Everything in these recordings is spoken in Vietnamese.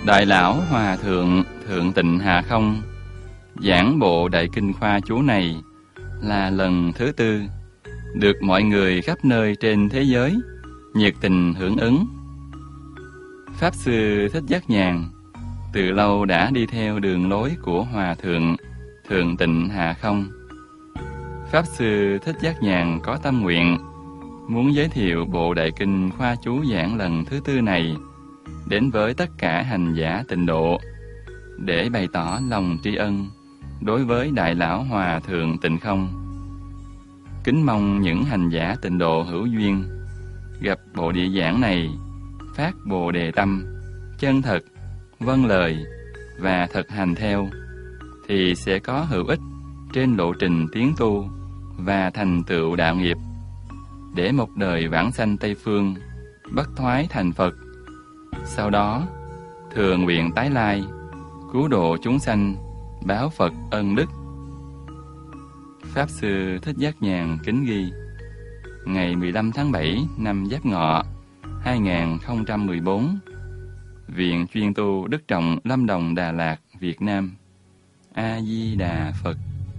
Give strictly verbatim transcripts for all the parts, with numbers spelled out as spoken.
Đại lão Hòa Thượng Thượng Tịnh Hà Không giảng bộ Đại Kinh Khoa Chú này là lần thứ tư, được mọi người khắp nơi trên thế giới nhiệt tình hưởng ứng. Pháp Sư Thích Giác Nhàn từ lâu đã đi theo đường lối của Hòa Thượng Thượng Tịnh Hà Không. Pháp Sư Thích Giác Nhàn có tâm nguyện muốn giới thiệu bộ Đại Kinh Khoa Chú giảng lần thứ tư này đến với tất cả hành giả tịnh độ, để bày tỏ lòng tri ân đối với Đại lão Hòa Thượng Tịnh Không. Kính mong những hành giả tịnh độ hữu duyên gặp bộ địa giảng này phát bồ đề tâm, chân thật, vâng lời và thực hành theo, thì sẽ có hữu ích trên lộ trình tiến tu và thành tựu đạo nghiệp, để một đời vãng sanh Tây Phương bất thoái thành Phật. Sau đó thường nguyện tái lai, cứu độ chúng sanh, báo Phật ân đức. Pháp Sư Thích Giác Nhàn kính ghi: ngày mười lăm tháng bảy năm Giáp Ngọ hai nghìn không trăm mười bốn, Viện Chuyên tu Đức Trọng, Lâm Đồng, Đà Lạt, Việt Nam. A Di Đà Phật.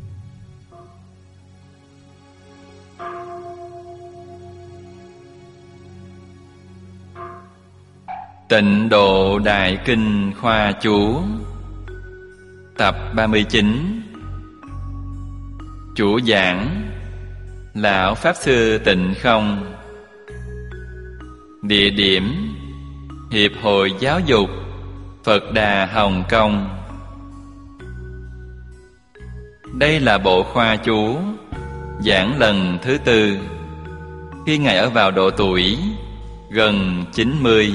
Tịnh độ Đại Kinh Khoa Chú tập ba mươi chín. Chủ giảng Lão Pháp Sư Tịnh Không. Địa điểm Hiệp hội Giáo dục Phật Đà Hồng Kông. Đây là bộ khoa chú giảng lần thứ tư, khi Ngài ở vào độ tuổi gần chín mươi.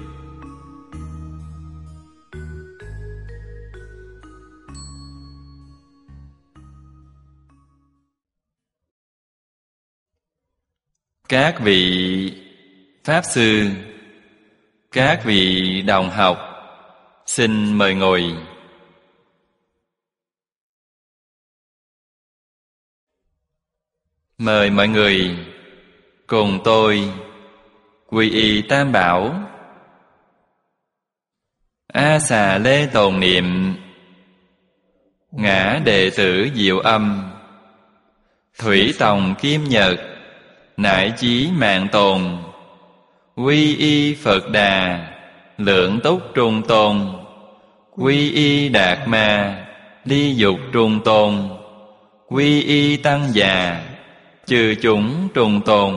Các vị Pháp Sư, các vị đồng học, xin mời ngồi. Mời mọi người cùng tôi quy y Tam Bảo. A Xà Lê tồn niệm: ngã đệ tử Diệu Âm, Thủy Tòng Kim Nhật, nải chí mạng tồn, quy y Phật Đà, lượng túc trung tôn, quy y Đạt Ma, ly dục trung tôn, quy y Tăng Già, chư chúng trung tôn.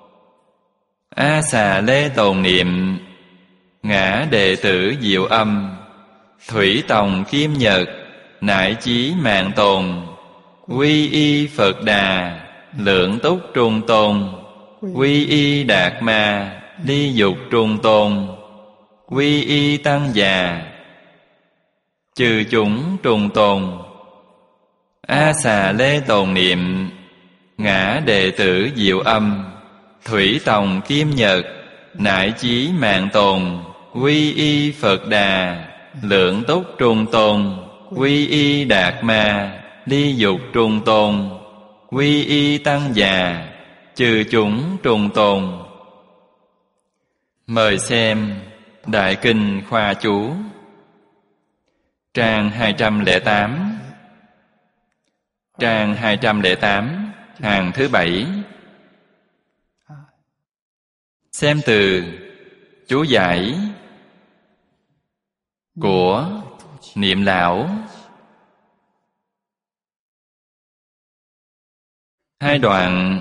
A Xà Lê tồn niệm: ngã đệ tử Diệu Âm, Thủy Tòng Kim Nhật, nải chí mạng tồn, quy y Phật Đà, lượng túc trung tôn, quy y Đạt Ma, ly dục trung tôn, quy y Tăng Già, chư chúng trung tôn. A Xà Lê tồn niệm: ngã đệ tử Diệu Âm, Thủy Tòng Kim Nhật, nải chí mạng tồn, quy y Phật Đà, lượng túc trung tôn, quy y Đạt Ma, ly dục trung tôn, quy y Tăng Già, chư chúng trung tôn. Mời xem Đại Kinh Khoa Chú, trang hai trăm lẻ tám. Trang hai trăm lẻ tám, hàng thứ bảy. Xem từ chú giải của Niệm Lão. Hai đoạn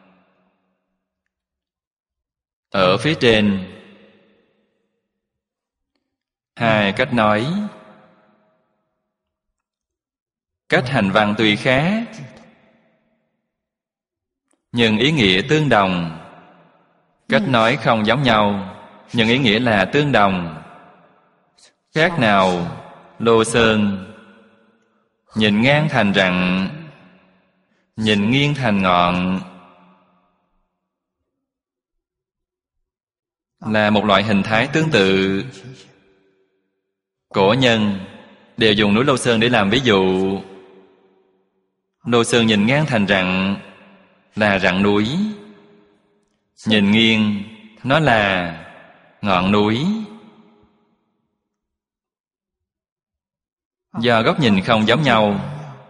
ở phía trên, hai cách nói. Cách hành văn tuy khác, nhưng ý nghĩa tương đồng. Cách nói không giống nhau, nhưng ý nghĩa là tương đồng. Khác nào lô sơn, nhìn ngang thành rặng, nhìn nghiêng thành ngọn, là một loại hình thái tương tự. Cổ nhân đều dùng núi Lô Sơn để làm ví dụ. Lô Sơn nhìn ngang thành rặng là rặng núi, nhìn nghiêng nó là ngọn núi. Do góc nhìn không giống nhau,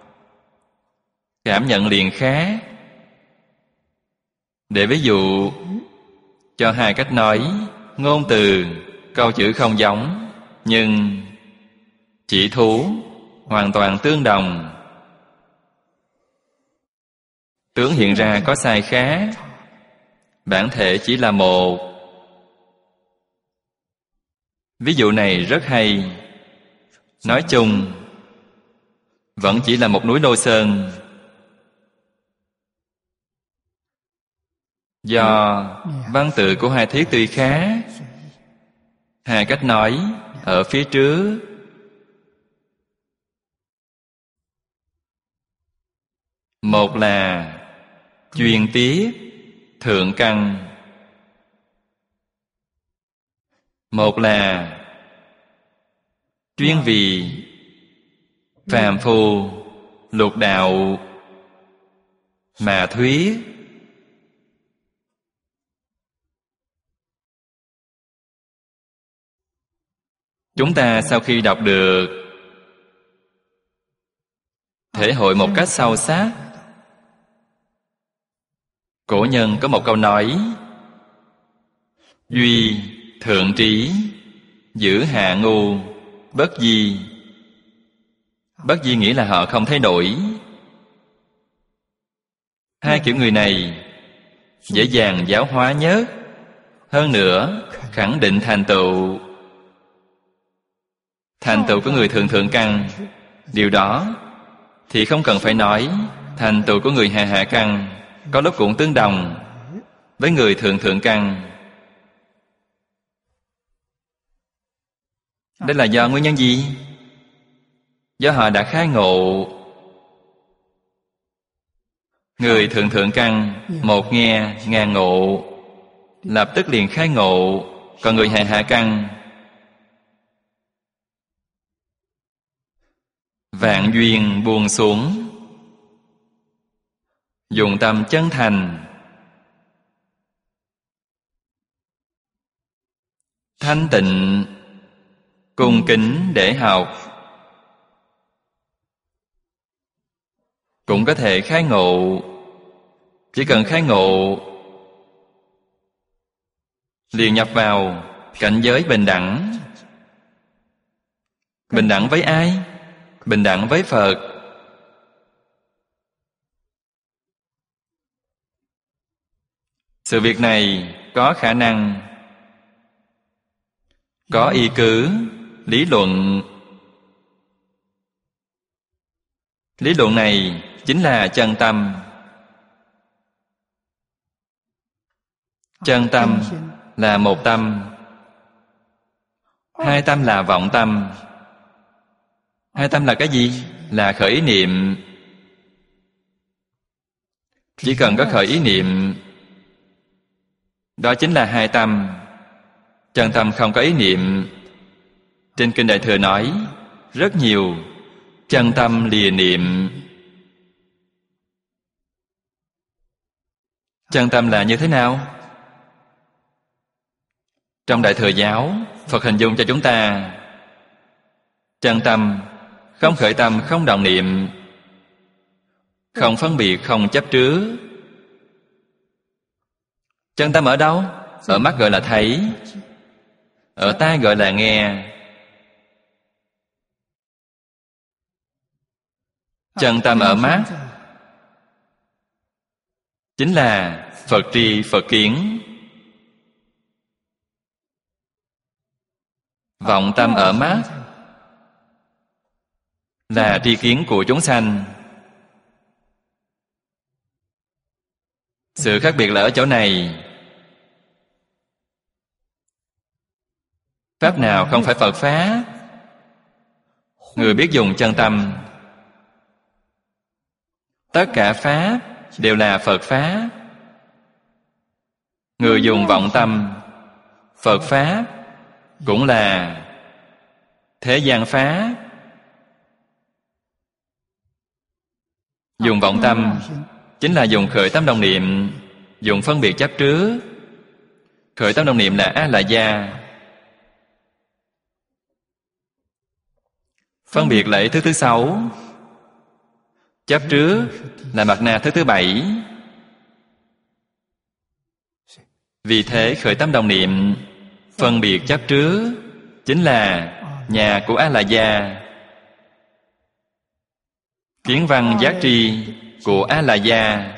cảm nhận liền khác. Để ví dụ cho hai cách nói, ngôn từ, câu chữ không giống, nhưng chỉ thú hoàn toàn tương đồng. Tướng hiện ra có sai khác, bản thể chỉ là một. Ví dụ này rất hay. Nói chung, vẫn chỉ là một núi Lô Sơn. Do văn tự của hai thiết tuy khác, hai cách nói ở phía trước. Một là truyền tiếp thượng căn, một là chuyên vì phàm phu lục đạo mà thuyết. Chúng ta sau khi đọc được, thể hội một cách sâu sắc. Cổ nhân có một câu nói: duy thượng trí, giữ hạ ngu, bất di. Bất di nghĩa là họ không thay đổi. Hai kiểu người này dễ dàng giáo hóa nhất, hơn nữa khẳng định thành tựu. Thành tựu của người thượng thượng căn, điều đó thì không cần phải nói. Thành tựu của người hạ hạ căn có lúc cũng tương đồng với người thượng thượng căn. Đây là do nguyên nhân gì? Do họ đã khai ngộ. Người thượng thượng căn một nghe ngàn ngộ, lập tức liền khai ngộ. Còn người hạ hạ căn, vạn duyên buông xuống, dùng tâm chân thành, thanh tịnh, cung kính để học, cũng có thể khai ngộ. Chỉ cần khai ngộ, liền nhập vào cảnh giới bình đẳng. Bình đẳng với ai? Bình đẳng với Phật. Sự việc này có khả năng, có y cứ, lý luận. Lý luận này chính là chân tâm. Chân tâm là một tâm. Hai tâm là vọng tâm. Hai tâm là cái gì? Là khởi ý niệm. Chỉ cần có khởi ý niệm, đó chính là hai tâm. Chân tâm không có ý niệm. Trên Kinh Đại Thừa nói rất nhiều chân tâm lìa niệm. Chân tâm là như thế nào? Trong Đại Thừa Giáo, Phật hình dung cho chúng ta: chân tâm không khởi tâm, không động niệm, không phân biệt, không chấp trước. Chân tâm ở đâu? Ở mắt gọi là thấy, ở tai gọi là nghe. Chân tâm ở mắt chính là Phật tri, Phật kiến. Vọng tâm ở mắt là tri kiến của chúng sanh. Sự khác biệt là ở chỗ này. Pháp nào không phải Phật Pháp? Người biết dùng chân tâm, tất cả Pháp đều là Phật Pháp. Người dùng vọng tâm, Phật Pháp cũng là thế gian Pháp. Dùng vọng tâm chính là dùng khởi tâm đồng niệm, dùng phân biệt chấp trước. Khởi tâm đồng niệm là A-la-gia. Phân biệt lợi thức thứ sáu. Chấp trước là mặt nạ thức thứ bảy. Vì thế khởi tâm đồng niệm phân biệt chấp trước chính là nhà của A-la-gia. Kiến văn giác tri của A-la-gia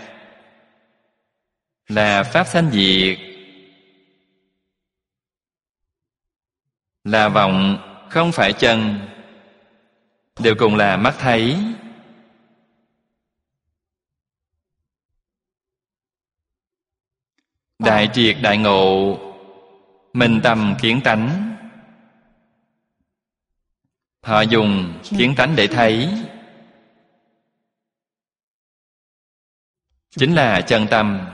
là pháp sanh diệt, là vọng không phải chân, đều cùng là mắt thấy. Đại triệt đại ngộ, minh tâm kiến tánh. Họ dùng kiến tánh để thấy, chính là chân tâm.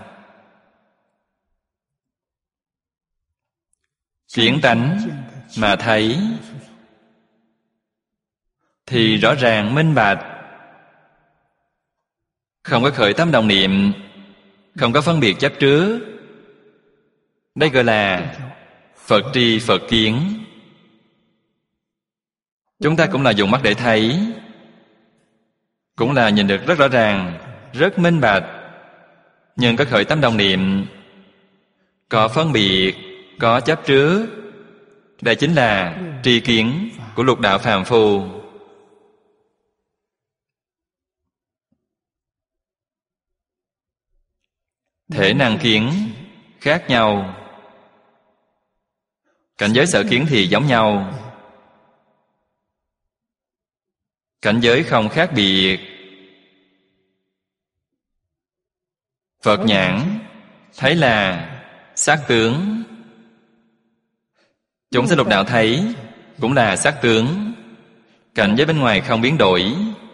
Kiến tánh mà thấy thì rõ ràng minh bạch, không có khởi tâm đồng niệm, không có phân biệt chấp trước. Đây gọi là Phật tri Phật kiến. Chúng ta cũng là dùng mắt để thấy, cũng là nhìn được rất rõ ràng, rất minh bạch. Nhưng có khởi tâm đồng niệm, có phân biệt, có chấp trước. Đây chính là tri kiến của lục đạo phàm phu. Thể năng kiến khác nhau, cảnh giới sở kiến thì giống nhau. Cảnh giới không khác biệt. Phật nhãn thấy là sắc tướng, chúng sinh lục đạo thấy cũng là sắc tướng. Cảnh giới bên ngoài không biến đổi,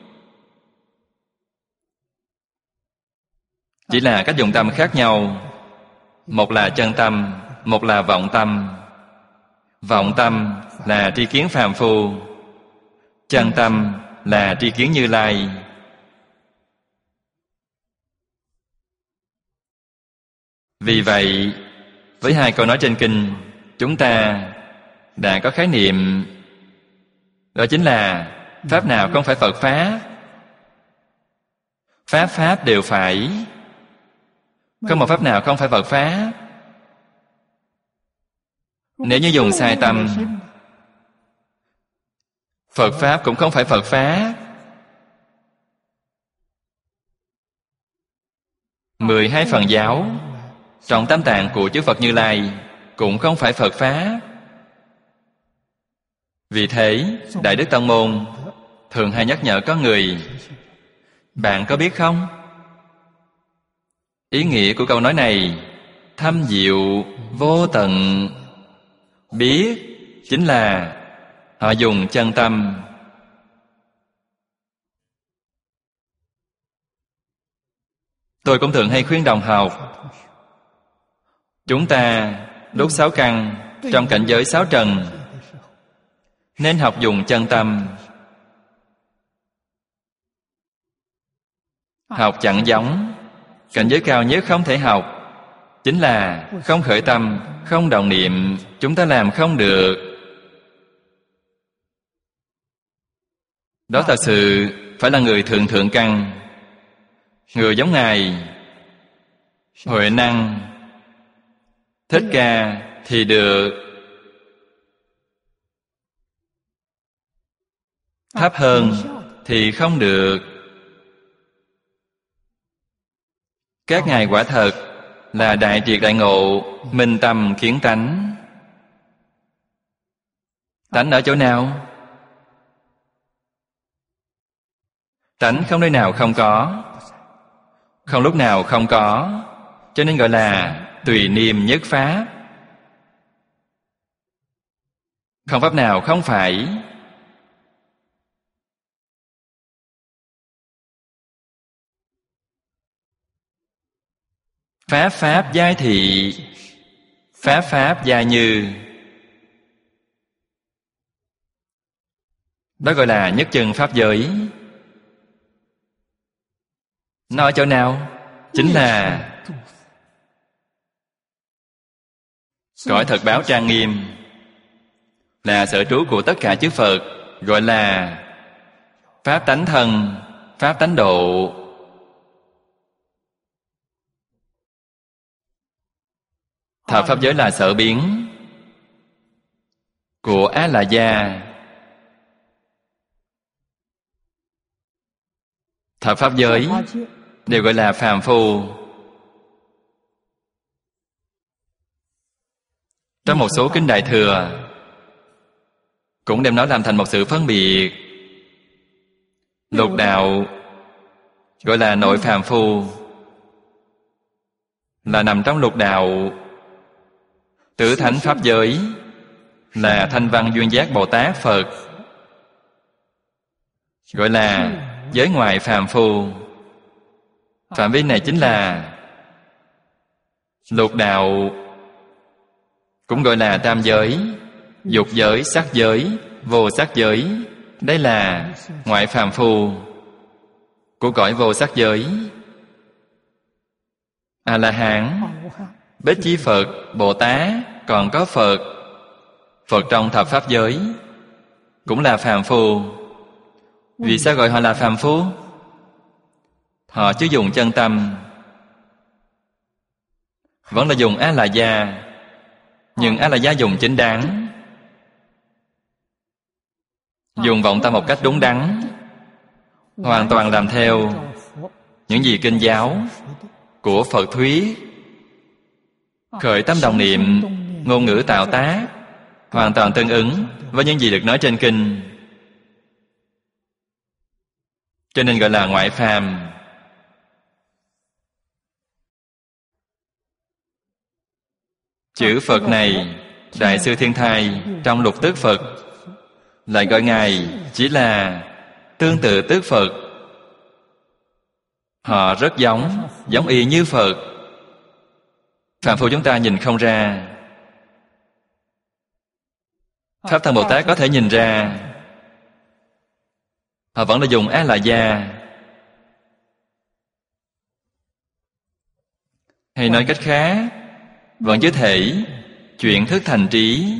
chỉ là cách dùng tâm khác nhau. Một là chân tâm, một là vọng tâm. Vọng tâm là tri kiến phàm phu, chân tâm là tri kiến Như Lai. Vì vậy, với hai câu nói trên kinh, chúng ta đã có khái niệm, đó chính là pháp nào không phải Phật Pháp. Pháp Pháp đều phải, không một pháp nào không phải Phật Pháp. Nếu như dùng sai tâm, Phật Pháp cũng không phải Phật Pháp. Mười hai phần giáo trong tam tạng của chư Phật Như Lai cũng không phải Phật Pháp. Vì thế, Đại Đức Tông Môn thường hay nhắc nhở có người: bạn có biết không? Ý nghĩa của câu nói này thâm diệu vô tận. Biết chính là họ dùng chân tâm. Tôi cũng thường hay khuyên đồng học, chúng ta đốt sáu căn trong cảnh giới sáu trần, nên học dùng chân tâm. Học chẳng giống. Cảnh giới cao nhất không thể học chính là không khởi tâm, không động niệm. Chúng ta làm không được. Đó thật sự phải là người thượng thượng căn. Người giống Ngài Huệ Năng, Thích Ca thì được. Thấp hơn thì không được. Các ngài quả thật là đại triệt đại ngộ, minh tâm kiến tánh. Tánh ở chỗ nào? Tánh không nơi nào không có, không lúc nào không có, cho nên gọi là tùy niệm nhất pháp. Không pháp nào không phải. Pháp pháp giai thị, pháp pháp giai như. Đó gọi là nhất chân pháp giới. Nó ở chỗ nào? Chính là cõi thật báo trang nghiêm, là sở trú của tất cả chư Phật, gọi là Pháp tánh thân, pháp tánh độ. Thập pháp giới là sở biến của A La Gia. Thập pháp giới đều gọi là phàm phu. Trong một số kinh Đại Thừa cũng đem nó làm thành một sự phân biệt. Lục đạo gọi là nội phàm phu, là nằm trong lục đạo. Tứ thánh pháp giới là Thanh Văn Duyên Giác Bồ Tát Phật, gọi là giới ngoại phàm phu. Phạm vi này chính là lục đạo, cũng gọi là tam giới: dục giới, sắc giới, vô sắc giới. Đây là ngoại phàm phu của cõi vô sắc giới. A-la-hán, Bích Chi Phật, Bồ Tát, còn có Phật. Phật trong thập pháp giới cũng là phàm phu. Vì sao gọi họ là phàm phu? Họ chưa dùng chân tâm, vẫn là dùng A-la-gia. Nhưng A-la-gia dùng chính đáng, dùng vọng tâm một cách đúng đắn, hoàn toàn làm theo những gì kinh giáo của Phật thuyết, khởi tâm đồng niệm, ngôn ngữ tạo tác, hoàn toàn tương ứng với những gì được nói trên kinh. Cho nên gọi là ngoại phàm. Chữ Phật này, Đại sư Thiên Thai trong Lục Tức Phật lại gọi Ngài chỉ là tương tự tức Phật. Họ rất giống, giống y như Phật. Phàm phu chúng ta nhìn không ra, Pháp Thân Bồ Tát có thể nhìn ra. Họ vẫn là dùng A-la-gia. Hay nói cách khác, vẫn chưa thể chuyển thức thành trí.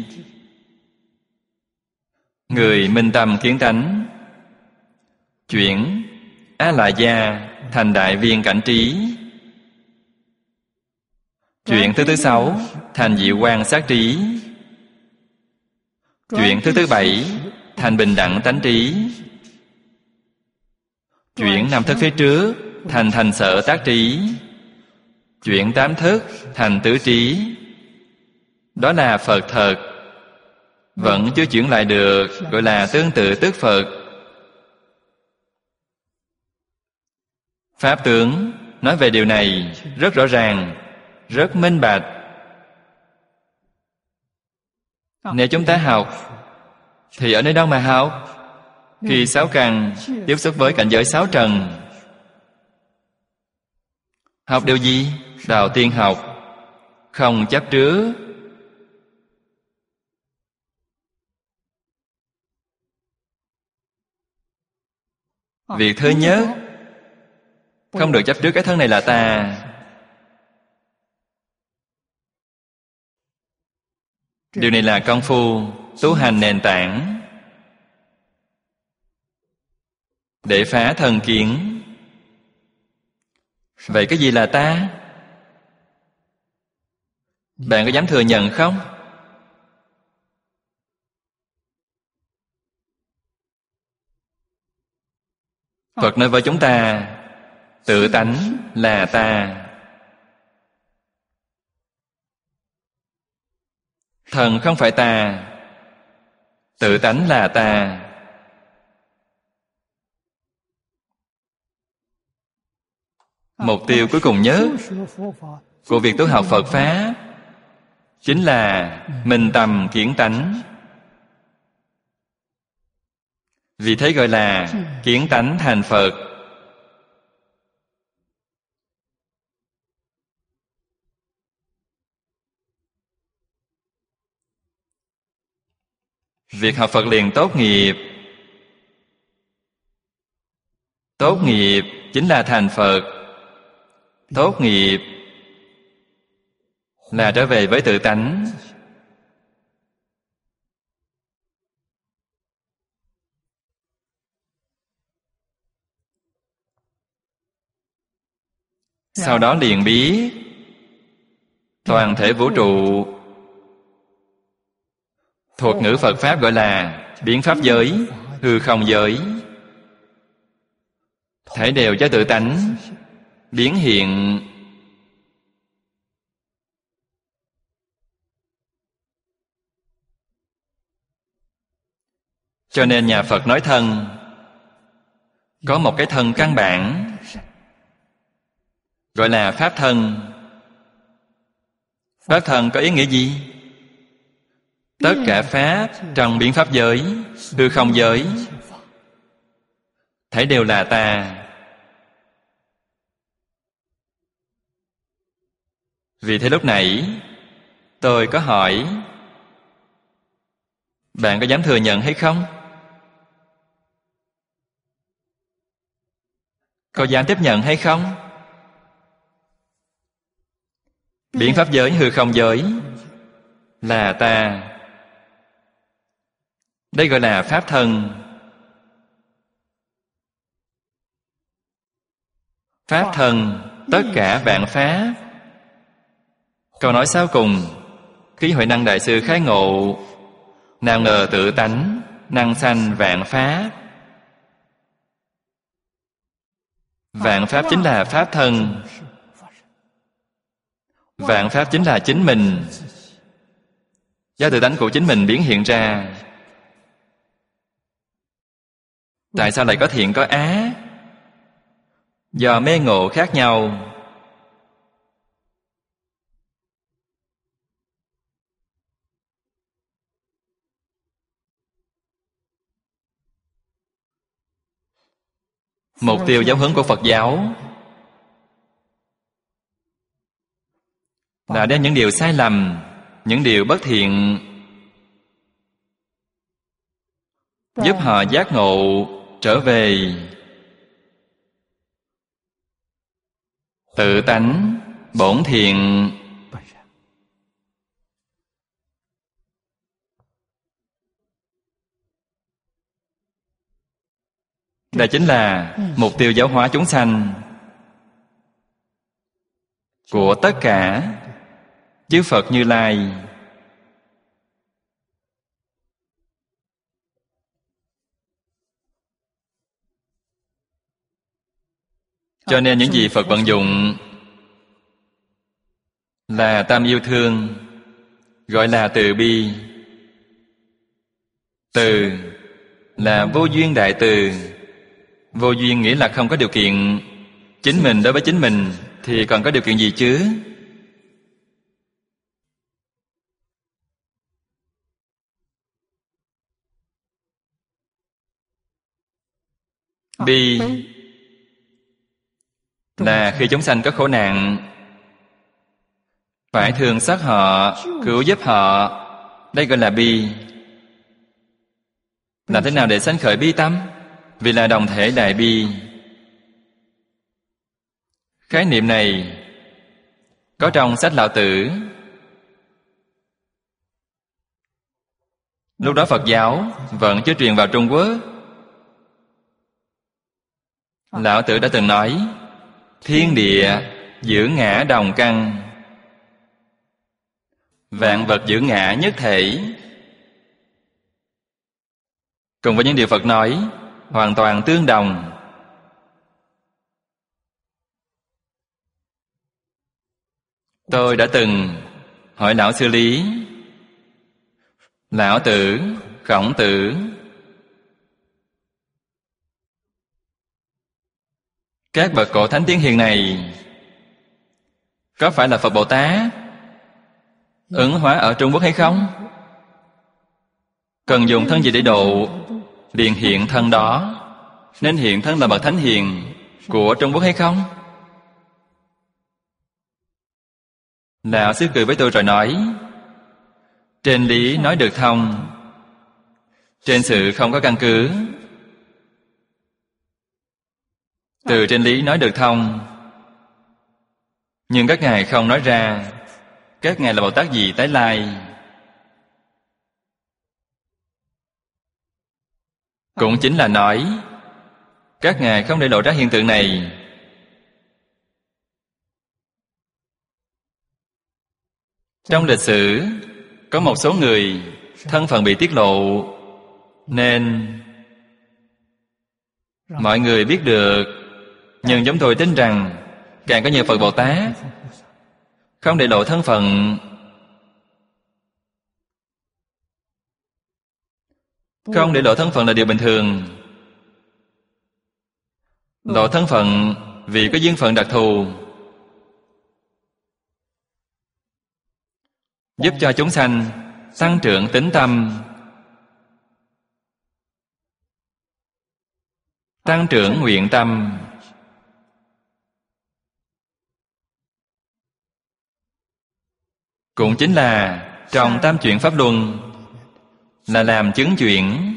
Người minh tâm kiến tánh, chuyển A-la-gia thành đại viên cảnh trí. Chuyện thứ thứ sáu thành diệu quan sát trí. Chuyện thứ thứ bảy thành bình đẳng tánh trí. Chuyện năm thức phía trước thành thành sở tác trí. Chuyện tám thức thành tứ trí. Đó là Phật thật, vẫn chưa chuyển lại được, gọi là tương tự tức Phật. Pháp tướng nói về điều này rất rõ ràng, rất minh bạch. Nếu chúng ta học thì ở nơi đâu mà học? Khi sáu căn tiếp xúc với cảnh giới sáu trần. Học điều gì? Đầu tiên học không chấp trước. Việc thứ nhất, không được chấp trước cái thân này là ta. Điều này là công phu tu hành nền tảng để phá thân kiến. Vậy cái gì là ta? Bạn có dám thừa nhận không? Phật nói với chúng ta, tự tánh là ta. Thần không phải ta, tự tánh là ta. Mục tiêu cuối cùng nhất của việc tu học Phật Pháp chính là minh tâm kiến tánh. Vì thế gọi là kiến tánh thành Phật. Việc học Phật liền tốt nghiệp. Tốt nghiệp chính là thành Phật. Tốt nghiệp là trở về với tự tánh. sau đó liền biết toàn thể vũ trụ. Thuật ngữ Phật Pháp gọi là biến pháp giới, hư không giới, thể đều do tự tánh biến hiện. Cho nên nhà Phật nói thân, có một cái thân căn bản gọi là pháp thân. Pháp thân có ý nghĩa gì? Tất cả pháp trong biến pháp giới, hư không giới, thể đều là ta. Vì thế lúc nãy tôi có hỏi bạn có dám thừa nhận hay không? Có dám tiếp nhận hay không? Biến pháp giới, hư không giới là ta. Đây gọi là pháp thân. Pháp thân, tất cả vạn pháp. Câu nói sau cùng, Khí Huệ Năng Đại Sư khai ngộ: nào ngờ tự tánh, năng sanh vạn pháp. Vạn pháp chính là pháp thân. Vạn pháp chính là chính mình, do tự tánh của chính mình biến hiện ra. Tại sao lại có thiện có ác? Do mê ngộ khác nhau. Mục tiêu giáo huấn của Phật giáo là đem những điều sai lầm, những điều bất thiện, giúp họ giác ngộ trở về tự tánh bổn thiện. Đây chính là mục tiêu giáo hóa chúng sanh của tất cả chư Phật Như Lai. Cho nên những gì Phật vận dụng là tam yêu thương, gọi là từ bi. Từ là vô duyên đại từ. Vô duyên nghĩa là không có điều kiện. Chính mình đối với chính mình thì còn có điều kiện gì chứ? Bi là khi chúng sanh có khổ nạn, phải thương xót họ, cứu giúp họ. Đây gọi là bi. Làm thế nào để sanh khởi bi tâm? Vì là đồng thể đại bi. Khái niệm này có trong sách Lão Tử. Lúc đó Phật giáo vẫn chưa truyền vào Trung Quốc. Lão Tử đã từng nói: thiên địa giữ ngã đồng căn, vạn vật giữ ngã nhất thể. Cùng với những điều Phật nói hoàn toàn tương đồng. Tôi đã từng hỏi Lão Sư Lý, Lão Tử, Khổng Tử: các bậc cổ thánh tiên hiền này có phải là Phật Bồ Tát ứng hóa ở Trung Quốc hay không? Cần dùng thân gì để độ? Liền hiện thân đó. Nên hiện thân là bậc thánh hiền của Trung Quốc hay không? Lão Sư cười với tôi rồi nói: trên lý nói được thông, trên sự không có căn cứ. Từ trên lý nói được thông, nhưng các ngài không nói ra các ngài là Bồ Tát gì tái lai. Cũng chính là nói các ngài không để lộ ra hiện tượng này, Trong lịch sử có một số người thân phận bị tiết lộ, nên mọi người biết được. Nhưng chúng tôi tin rằng càng có nhiều Phật Bồ Tát không để lộ thân phận, không để lộ thân phận là điều bình thường. Lộ thân phận vì có duyên phận đặc thù, giúp cho chúng sanh tăng trưởng tín tâm, tăng trưởng nguyện tâm. Cũng chính là trong Tam Chuyển Pháp Luân là làm chứng chuyển,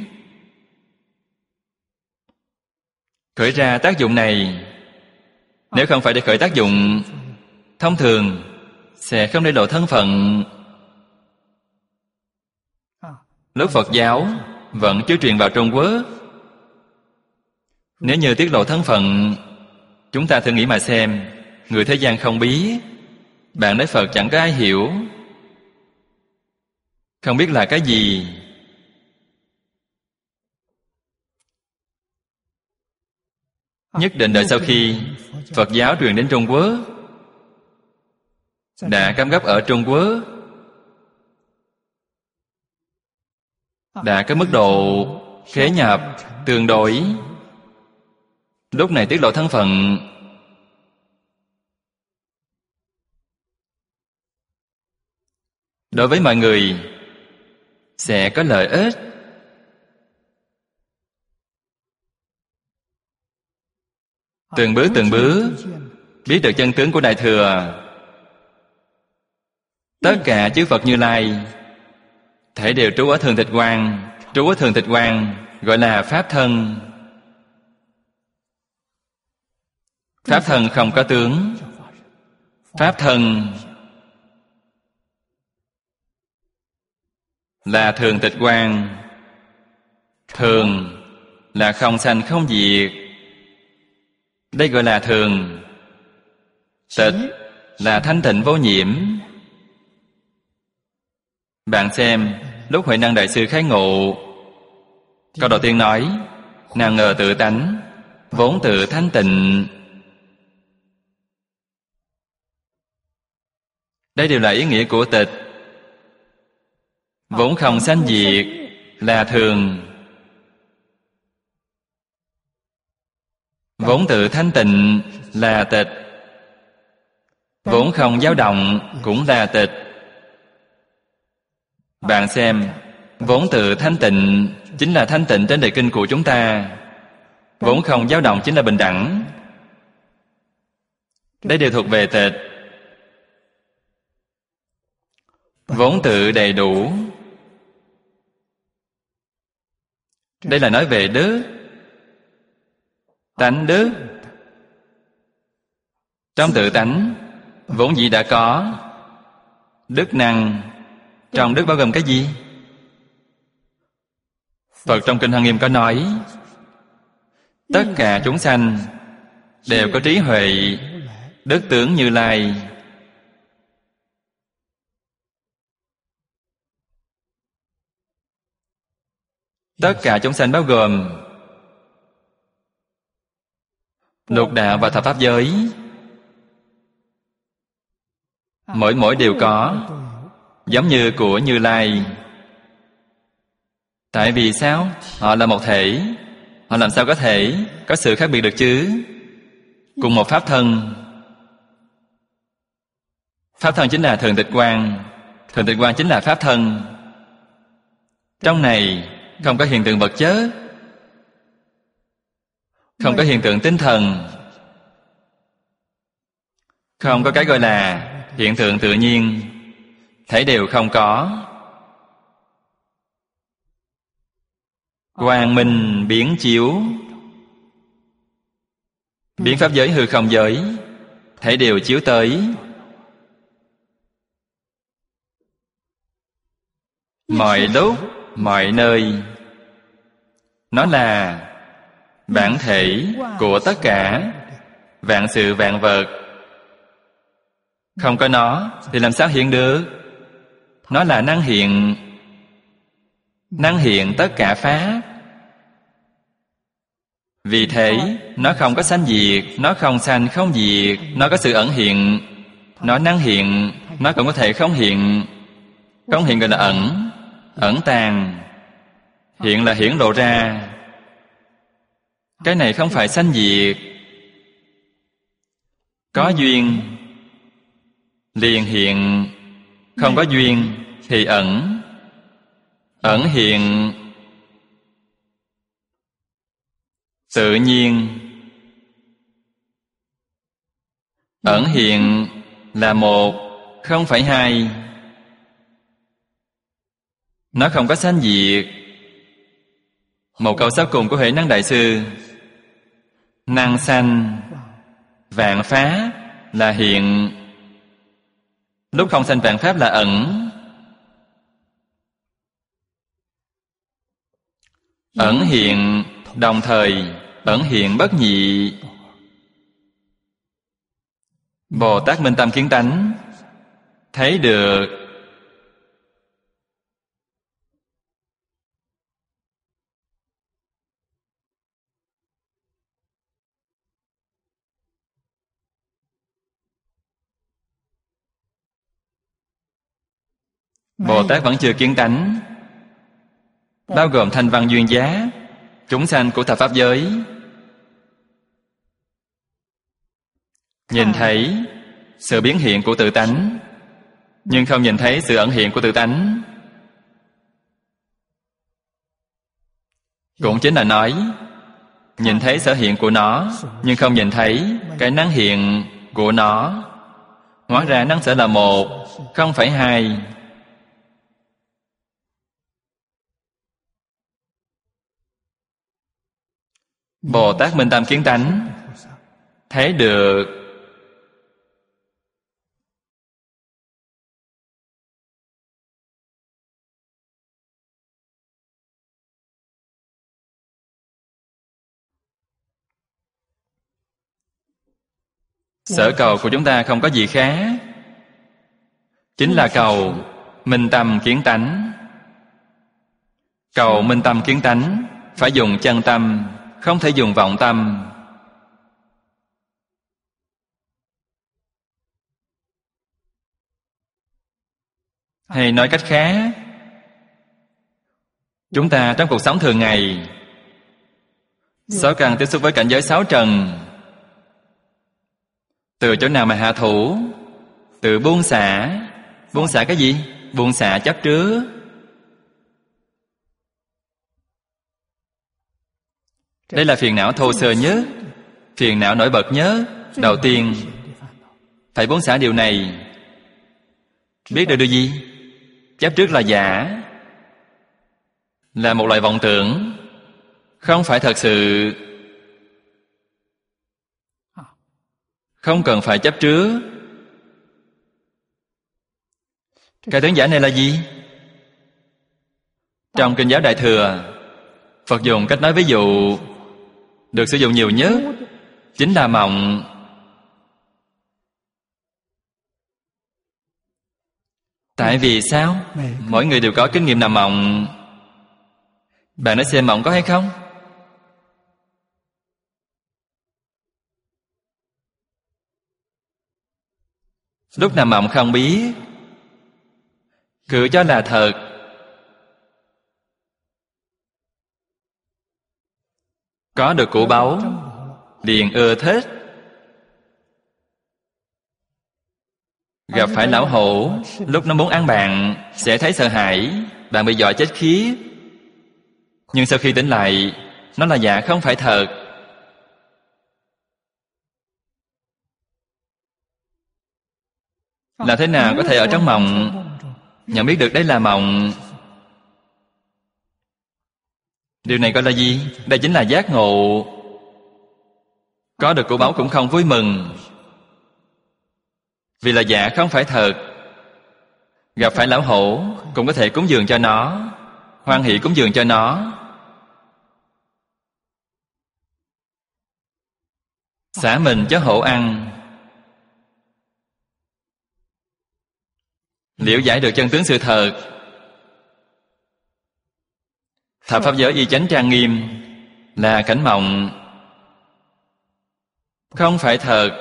khởi ra tác dụng này. Nếu không phải để khởi tác dụng, thông thường sẽ không để lộ thân phận. Lúc Phật giáo vẫn chưa truyền vào Trung Quốc, nếu như tiết lộ thân phận, chúng ta thử nghĩ mà xem, người thế gian không biết, bạn nói Phật chẳng có ai hiểu, không biết là cái gì. Nhất định đợi sau khi Phật giáo truyền đến Trung Quốc, đã cắm gấp ở Trung Quốc, đã có mức độ khế nhập tương đối, lúc này tiết lộ thân phận, đối với mọi người sẽ có lợi ích. Từng bước từng bước biết được chân tướng của Đại Thừa. Tất cả chư Phật Như Lai thể đều trú ở Thường Tịch Quan. Trú ở Thường Tịch Quan gọi là Pháp Thân. Pháp thân không có tướng. Pháp thân là Thường Tịch Quan. Thường là không sanh không diệt, đây gọi là thường. Tịch là thanh tịnh vô nhiễm. Bạn xem, lúc Huệ Năng Đại Sư khai ngộ, câu đầu tiên nói: nào ngờ tự tánh vốn tự thanh tịnh. Đây đều là ý nghĩa của tịch. Vốn không sanh diệt là thường. Vốn tự thanh tịnh là tịch. Vốn không dao động cũng là tịch. Bạn xem, vốn tự thanh tịnh chính là thanh tịnh trên đề kinh của chúng ta. Vốn không dao động chính là bình đẳng. Đây đều thuộc về tịch. Vốn tự đầy đủ, đây là nói về đức, tánh đức. Trong tự tánh vốn dĩ đã có đức năng. Trong đức bao gồm cái gì? Phật trong Kinh Hoa Nghiêm có nói, tất cả chúng sanh đều có trí huệ, đức tướng Như Lai. Tất cả chúng sanh bao gồm lục đạo và thập pháp giới, mỗi mỗi đều có, giống như của Như Lai. Tại vì sao? Họ là một thể. Họ làm sao có thể có sự khác biệt được chứ? Cùng một pháp thân. Pháp thân chính là Thường Tịch Quan. Thường Tịch Quan chính là pháp thân. Trong này không có hiện tượng vật chất, không có hiện tượng tinh thần, không có cái gọi là hiện tượng tự nhiên. Thể đều không có. Quang minh biến chiếu, biến pháp giới hư không giới, thể đều chiếu tới. Mọi lúc, mọi nơi. Nó là bản thể của tất cả vạn sự vạn vật. Không có nó thì làm sao hiện được? Nó là năng hiện, năng hiện tất cả pháp. Vì thế, nó không có sanh diệt, nó không sanh không diệt, nó có sự ẩn hiện. Nó năng hiện, nó cũng có thể không hiện. Không hiện gọi là ẩn, ẩn tàng. Hiện là hiển lộ ra. Cái này không phải sanh diệt. Có duyên liền hiện, không có duyên thì ẩn. Ẩn hiện tự nhiên. Ẩn hiện là một, không phải hai. Nó không có sanh diệt. Một câu sau cùng của Huệ Năng Đại Sư: năng sanh vạn pháp là hiện, lúc không sanh vạn pháp là ẩn. Ẩn hiện đồng thời, ẩn hiện bất nhị. Bồ Tát minh tâm kiến tánh thấy được Bồ Tát vẫn chưa kiến tánh, bao gồm thanh văn duyên giá, chúng sanh của thập pháp giới. Nhìn thấy sự biến hiện của tự tánh, nhưng không nhìn thấy sự ẩn hiện của tự tánh. Cũng chính là nói, nhìn thấy sở hiện của nó, nhưng không nhìn thấy cái năng hiện của nó. Hóa ra năng sở là một, không phải hai. Bồ Tát minh tâm kiến tánh thấy được sở cầu của chúng ta không có gì khác, chính là cầu minh tâm kiến tánh. Cầu minh tâm kiến tánh phải dùng chân tâm, không thể dùng vọng tâm. Hay nói cách khác, chúng ta trong cuộc sống thường ngày, sáu căn tiếp xúc với cảnh giới sáu trần, từ chỗ nào mà hạ thủ? Từ buông xả. Buông xả cái gì? Buông xả chấp trước. Đây là phiền não thô sơ nhất, phiền não nổi bật nhất. Đầu tiên phải buông xả điều này. Biết được điều gì? Chấp trước là giả, là một loại vọng tưởng, không phải thật sự. Không cần phải chấp trước. Cái tướng giả này là gì? Trong Kinh Giáo Đại Thừa, Phật dùng cách nói ví dụ được sử dụng nhiều nhất, chính là mộng. Tại vì sao? Mỗi người đều có kinh nghiệm nằm mộng. Bạn đã xem mộng có hay không? Lúc nằm mộng không biết, cứ cho là thật. Có được của báu liền ưa thích. Gặp phải lão hổ, lúc nó muốn ăn bạn sẽ thấy sợ hãi, bạn bị dọa chết khiếp. Nhưng sau khi tỉnh lại, nó là giả không phải thật. Là thế nào có thể ở trong mộng nhận biết được đây là mộng? Điều này gọi là gì? Đây chính là giác ngộ. Có được của báu cũng không vui mừng, vì là giả không phải thật. Gặp phải lão hổ cũng có thể cúng dường cho nó, hoan hỷ cúng dường cho nó. Xả mình cho hổ ăn. liễu giải được chân tướng sự thật. Thập pháp giới y chánh trang nghiêm là cảnh mộng, không phải thật.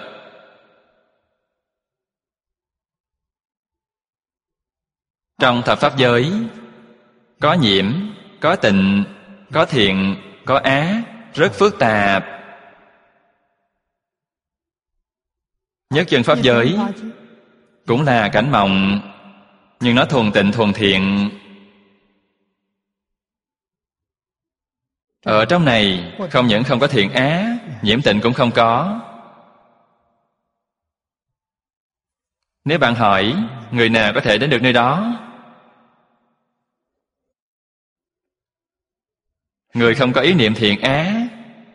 Trong thập pháp giới có nhiễm, có tịnh, có thiện, có ác, rất phức tạp. Nhất chân pháp giới cũng là cảnh mộng, nhưng nó thuần tịnh thuần thiện. Ở trong này không những không có thiện ác, nhiễm tịnh cũng không có. Nếu bạn hỏi người nào có thể đến được nơi đó, người không có ý niệm thiện ác,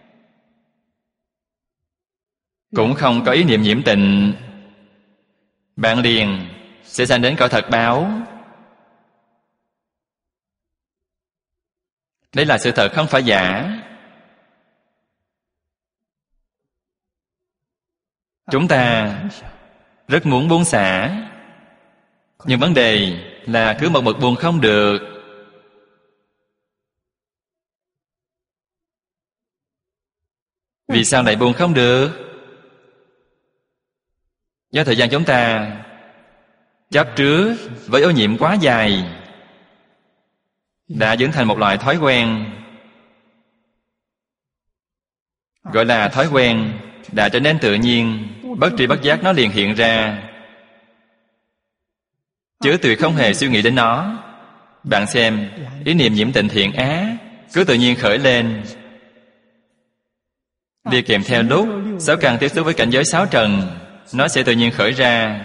cũng không có ý niệm nhiễm tịnh, bạn liền sẽ sanh đến cõi thật báo. Đây là sự thật, không phải giả. Chúng ta rất muốn buông xả, nhưng vấn đề là cứ một mực buông không được. Vì sao lại buông không được? Do thời gian chúng ta chấp trước với ô nhiễm quá dài, đã dưỡng thành một loại thói quen. Gọi là thói quen, đã trở nên tự nhiên, bất tri bất giác nó liền hiện ra, chứ tuyệt không hề suy nghĩ đến nó. Bạn xem, ý niệm nhiễm tịnh thiện ác cứ tự nhiên khởi lên, đi kèm theo lúc sáu căn tiếp xúc với cảnh giới sáu trần, nó sẽ tự nhiên khởi ra.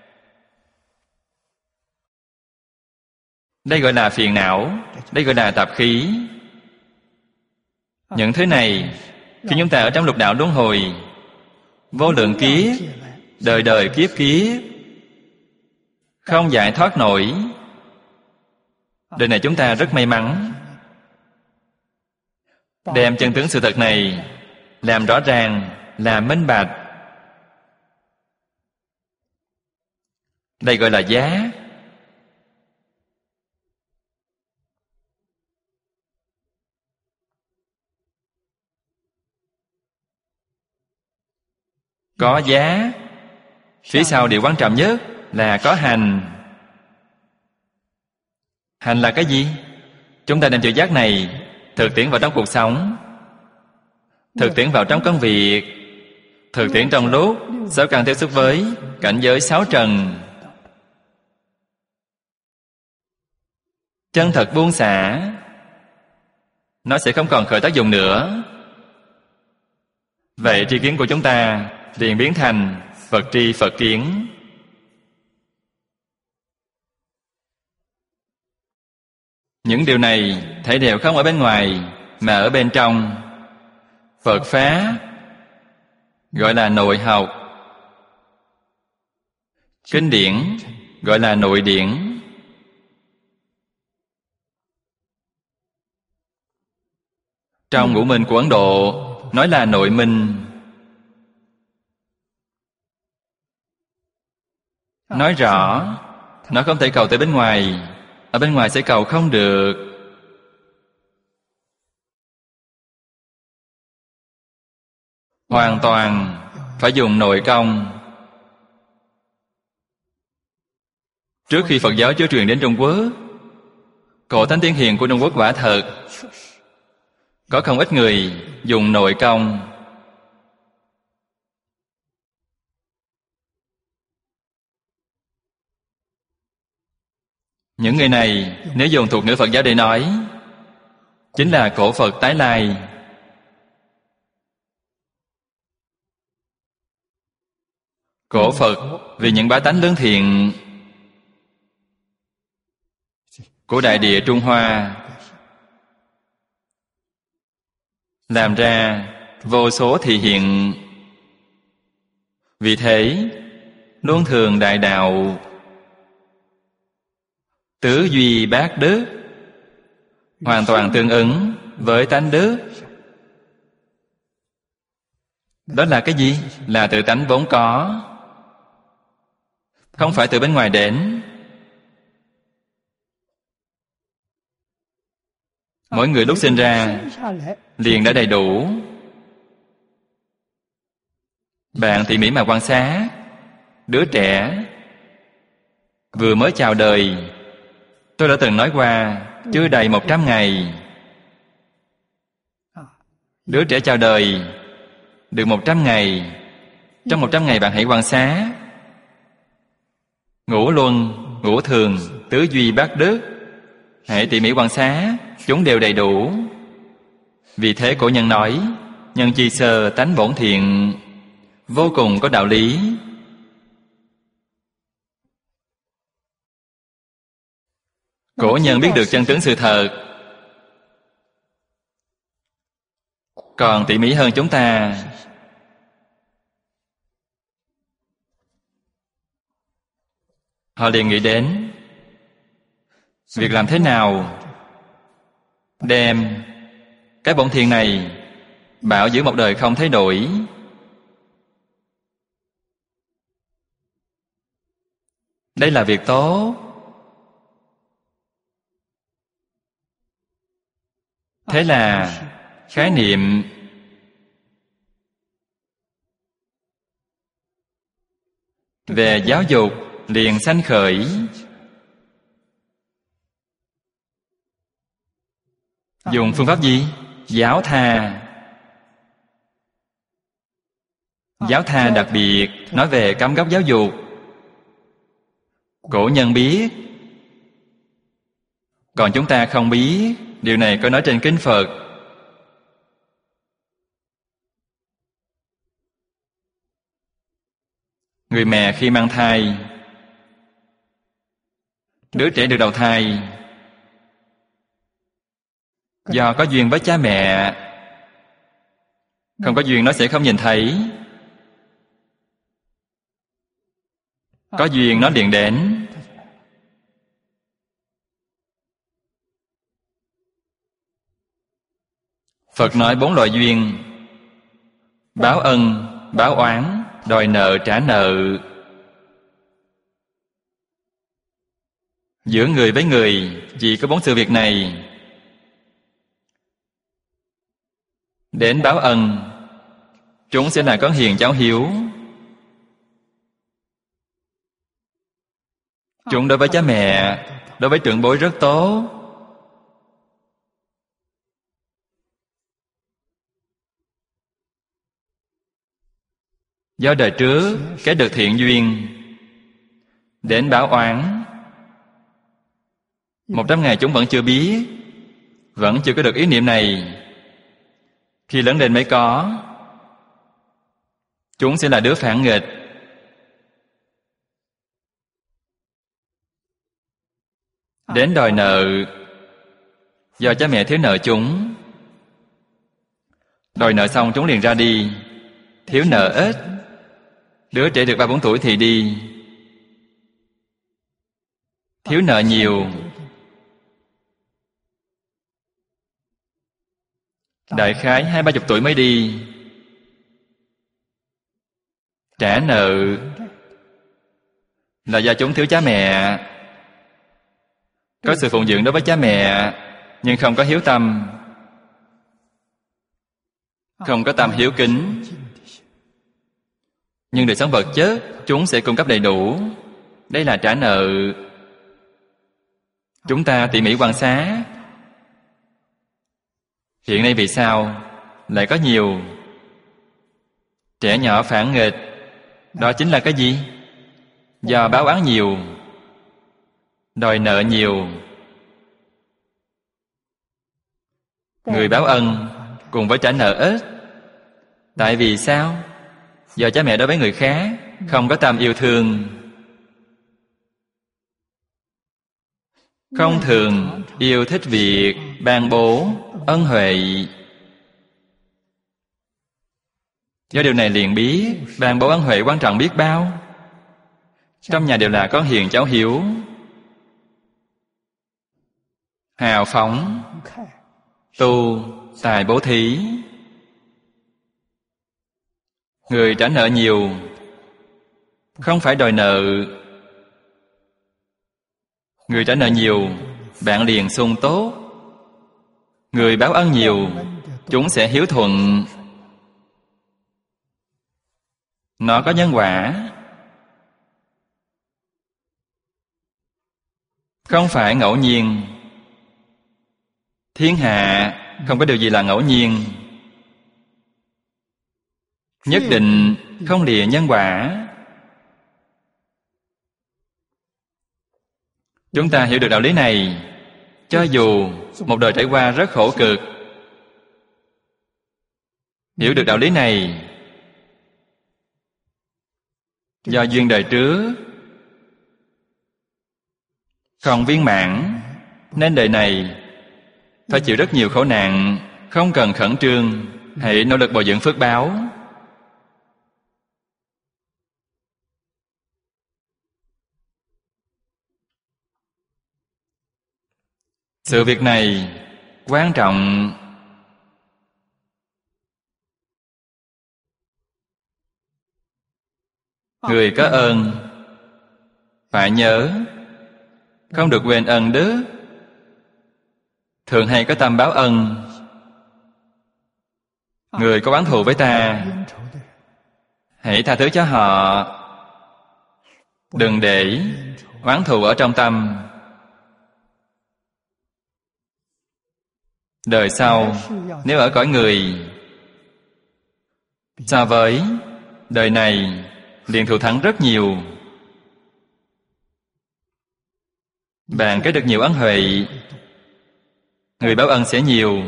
Đây gọi là phiền não, đây gọi là tạp khí. Những thứ này, khi chúng ta ở trong lục đạo luân hồi vô lượng kiếp, đời đời kiếp kiếp, không giải thoát nổi. Đời này chúng ta rất may mắn, đem chân tướng sự thật này làm rõ ràng, làm minh bạch. Đây gọi là giác. Có giác, phía sau điều quan trọng nhất là có hành. Hành là cái gì? Chúng ta đem chữ giác này thực tiễn vào trong cuộc sống, thực tiễn vào trong công việc, thực tiễn trong lúc sáu căn tiếp xúc với cảnh giới sáu trần. Chân thật buông xả, nó sẽ không còn khởi tác dụng nữa. Vậy tri kiến của chúng ta liền biến thành Phật tri Phật kiến. Những điều này thấy đều không ở bên ngoài, mà ở bên trong. Phật Pháp gọi là nội học, kinh điển gọi là nội điển. Trong ngũ minh của Ấn Độ nói là nội minh, nói rõ nó không thể cầu tới bên ngoài, ở bên ngoài sẽ cầu không được. Hoàn toàn phải dùng nội công. Trước khi Phật giáo chưa truyền đến Trung Quốc, cổ thánh tiên hiền của Trung Quốc quả thật có không ít người dùng nội công. Những người này nếu dùng thuộc ngữ Phật giáo để nói, chính là cổ Phật tái lai. Cổ Phật vì những bá tánh lương thiện của đại địa Trung Hoa, làm ra vô số thị hiện. Vì thế luân thường đại đạo, tứ duy bát đức, hoàn toàn tương ứng với tánh đức. Đó là cái gì? Là tự tánh vốn có, không phải từ bên ngoài đến. Mỗi người lúc sinh ra liền đã đầy đủ. Bạn tỉ mỉ mà quan sát, đứa trẻ vừa mới chào đời, tôi đã từng nói qua, chưa đầy một trăm ngày. Đứa trẻ chào đời được một trăm ngày. Trong một trăm ngày bạn hãy quan sát ngũ luân, ngũ thường, tứ duy bát đức. Hãy tỉ mỉ quan sát, chúng đều đầy đủ. Vì thế cổ nhân nói, nhân chi sơ tánh bổn thiện, vô cùng có đạo lý. Cổ nhân biết được chân tướng sự thật, còn tỉ mỉ hơn chúng ta. Họ liền nghĩ đến việc làm thế nào đem cái bổn thiện này bảo giữ một đời không thay đổi. Đây là việc tốt. Thế là khái niệm về giáo dục liền sanh khởi. Dùng phương pháp gì? Giáo tha. Giáo tha đặc biệt nói về cắm gốc giáo dục. Cổ nhân biết, còn chúng ta không biết. Điều này có nói trên kinh Phật. Người mẹ khi mang thai, đứa trẻ được đầu thai, do có duyên với cha mẹ, không có duyên nó sẽ không nhìn thấy. Có duyên nó liền đến. Phật nói bốn loại duyên: báo ân, báo oán, đòi nợ, trả nợ. Giữa người với người chỉ có bốn sự việc này. Đến báo ân, chúng sẽ là con hiền cháu hiếu. Chúng đối với cha mẹ, đối với trưởng bối rất tốt. Do đời trước kết được thiện duyên. Đến báo oán, một trăm ngày chúng vẫn chưa biết, vẫn chưa có được ý niệm này. Khi lớn lên mới có. Chúng sẽ là đứa phản nghịch. Đến đòi nợ, do cha mẹ thiếu nợ chúng. Đòi nợ xong chúng liền ra đi. Thiếu nợ ít, đứa trẻ được ba bốn tuổi thì đi. Thiếu nợ nhiều, đại khái hai ba chục tuổi mới đi. Trả nợ là do chúng thiếu cha mẹ, có sự phụng dưỡng đối với cha mẹ, nhưng không có hiếu tâm, không có tâm hiếu kính. Nhưng đời sống vật chất chúng sẽ cung cấp đầy đủ. Đây là trả nợ. Chúng ta tỉ mỉ quan sát. Hiện nay vì sao lại có nhiều trẻ nhỏ phản nghịch? Đó chính là cái gì? Do báo oán nhiều, đòi nợ nhiều. Người báo ân cùng với trả nợ ít. Tại vì sao? Do cha mẹ đối với người khác không có tâm yêu thương, không thường yêu thích việc ban bố ân huệ. Do điều này liền biết ban bố ân huệ quan trọng biết bao. Trong nhà đều là con hiền cháu hiếu, hào phóng, tu, tài bố thí. Người trả nợ nhiều, không phải đòi nợ. Người trả nợ nhiều, bạn liền sung tốt. Người báo ân nhiều, chúng sẽ hiếu thuận. Nó có nhân quả, không phải ngẫu nhiên. Thiên hạ không có điều gì là ngẫu nhiên. Nhất định không lìa nhân quả. Chúng ta hiểu được đạo lý này, cho dù một đời trải qua rất khổ cực, hiểu được đạo lý này, do duyên đời trước không viên mãn, nên đời này phải chịu rất nhiều khổ nạn. Không cần khẩn trương, hãy nỗ lực bồi dưỡng phước báo. Sự việc này quan trọng. Người có ơn phải nhớ, không được quên ân đức. Thường hay có tâm báo ân. Người có oán thù với ta, hãy tha thứ cho họ. Đừng để oán thù ở trong tâm. Đời sau, nếu ở cõi người, so với đời này, liền thù thắng rất nhiều. Bạn kết được nhiều ân huệ, người báo ân sẽ nhiều.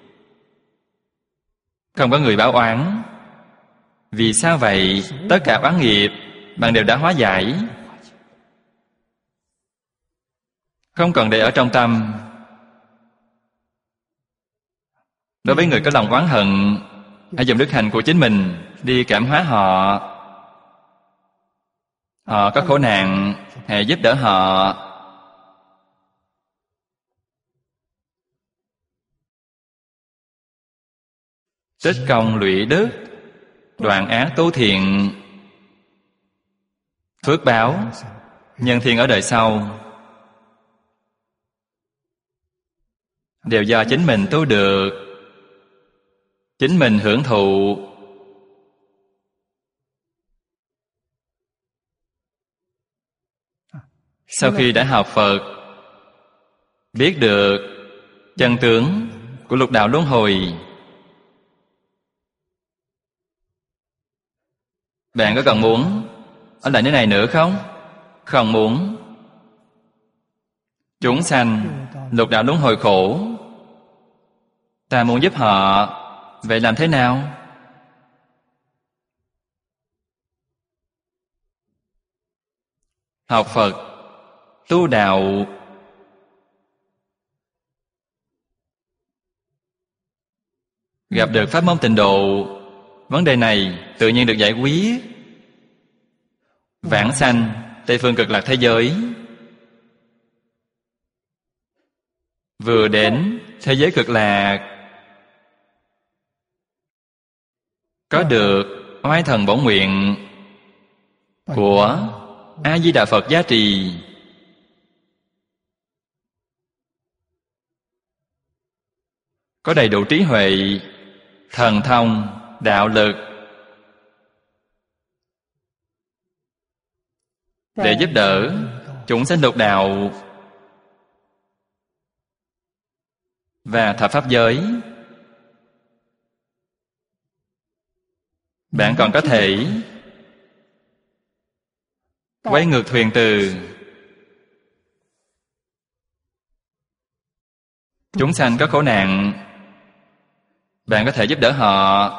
Không có người báo oán. Vì sao vậy? Tất cả oán nghiệp bạn đều đã hóa giải, không còn để ở trong tâm. Đối với người có lòng oán hận, hãy dùng đức hạnh của chính mình đi cảm hóa họ. Họ có khổ nạn, hãy giúp đỡ họ. Tích công lũy đức, đoạn ác tu thiện. Phước báo, nhân thiên ở đời sau, đều do chính mình tu được, chính mình hưởng thụ. Sau khi đã học Phật, biết được chân tướng của lục đạo luân hồi, bạn có còn muốn ở lại nơi này nữa không? Không muốn. Chúng sanh lục đạo luân hồi khổ, ta muốn giúp họ, vậy làm thế nào? Học Phật, tu đạo, gặp được pháp môn tịnh độ, vấn đề này tự nhiên được giải quyết. Vãng sanh Tây phương cực lạc thế giới, vừa đến thế giới cực lạc, có được oai thần bổn nguyện của A Di Đà Phật giá trì, có đầy đủ trí huệ, thần thông, đạo lực để giúp đỡ chúng sanh lục đạo và thập pháp giới. Bạn còn có thể quay ngược thuyền từ. Chúng sanh có khổ nạn, bạn có thể giúp đỡ họ.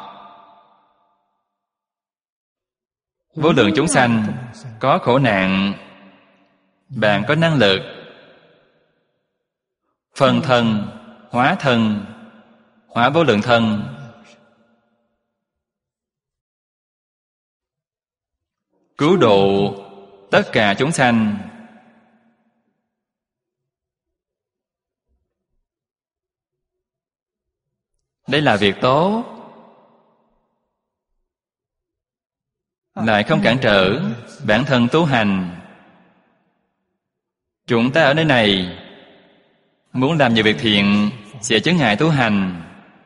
Vô lượng chúng sanh có khổ nạn, bạn có năng lực phân thân, hóa thân, hóa vô lượng thân, cứu độ tất cả chúng sanh. Đây là việc tốt, lại không cản trở bản thân tu hành. Chúng ta ở nơi này Muốn làm nhiều việc thiện sẽ chướng ngại tu hành.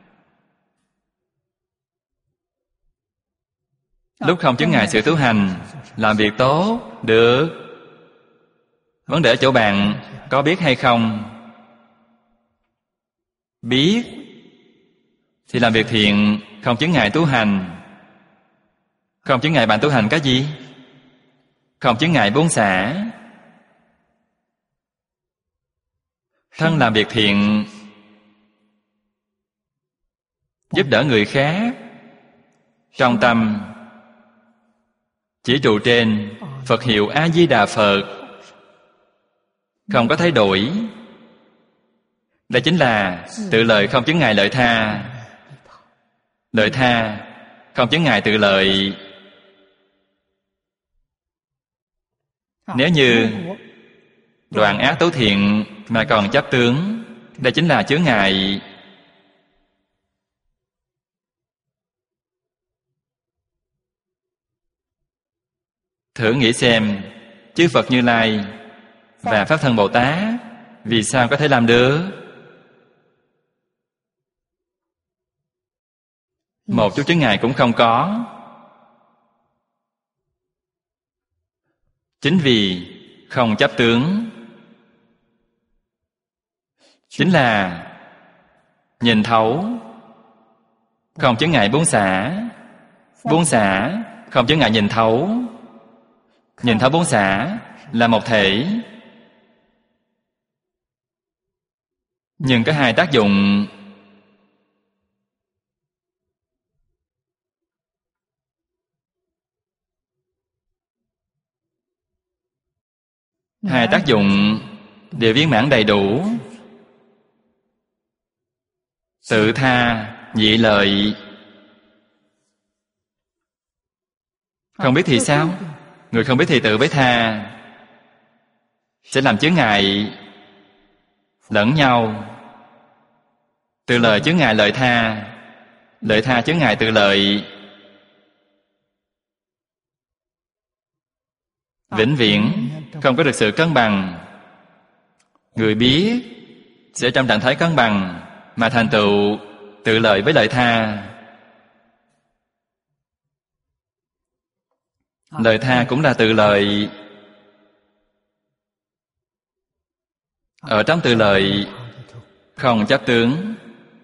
Lúc không chướng ngại sự tu hành, làm việc tốt, được. Vấn đề ở chỗ bạn có biết hay không? Biết thì làm việc thiện, không chướng ngại tu hành. Không chướng ngại bạn tu hành cái gì? Không chướng ngại buông xả. Thân làm việc thiện, giúp đỡ người khác, trong tâm chỉ trụ trên Phật hiệu A-di-đà Phật, không có thay đổi. Đây chính là tự lợi không chướng ngại lợi tha. Lợi tha không chướng ngại tự lợi. Nếu như đoạn ác tố thiện mà còn chấp tướng, đây chính là chướng ngại. Thử nghĩ xem, chư Phật Như Lai và Pháp Thân Bồ Tát vì sao có thể làm được? Một chút chướng ngại cũng không có. Chính vì không chấp tướng. Chính là nhìn thấu, không chướng ngại buông xả. Buông xả không chướng ngại nhìn thấu. Nhìn thấu buông xả là một thể, nhưng có hai tác dụng. Hai tác dụng đều viên mãn đầy đủ. Tự tha, nhị lợi. Không biết thì sao? Người không biết thì tự với tha sẽ làm chướng ngại lẫn nhau. Tự lợi chướng ngại lợi tha, lợi tha chướng ngại tự lợi. Vĩnh viễn không có được sự cân bằng. Người biết sẽ trong trạng thái cân bằng mà thành tựu tự lợi với lợi tha. Lợi tha cũng là tự lợi. Ở trong tự lợi không chấp tướng.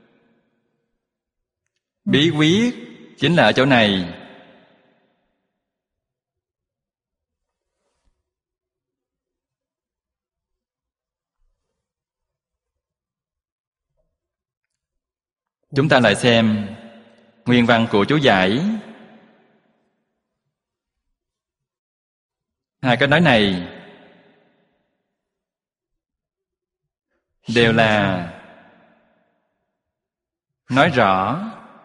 Bí quyết chính là ở chỗ này. Chúng ta lại xem nguyên văn của chú giải. Hai cái nói này đều là nói rõ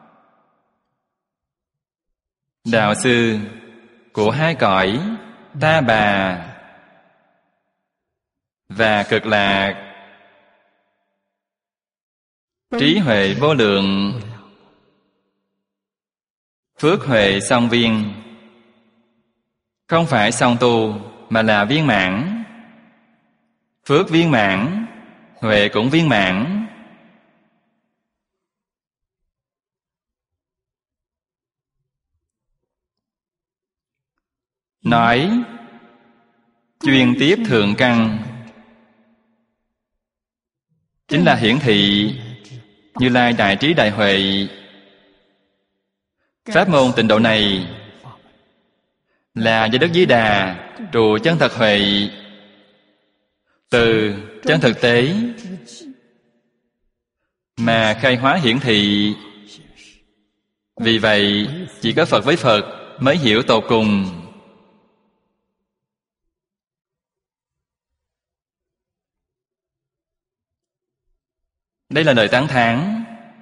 đạo sư của hai cõi Ta Bà và Cực Lạc, trí huệ vô lượng, phước huệ song viên. Không phải song tu mà là viên mãn. Phước viên mãn, huệ cũng viên mãn. Nói chuyên tiếp thượng căn chính là hiển thị Như Lai đại trí đại huệ. Pháp môn tịnh độ này là do Đức Di Đà trụ chân thật huệ, từ chân thực tế mà khai hóa hiển thị. Vì vậy chỉ có Phật với Phật mới hiểu tột cùng. Đây là lời tán thán.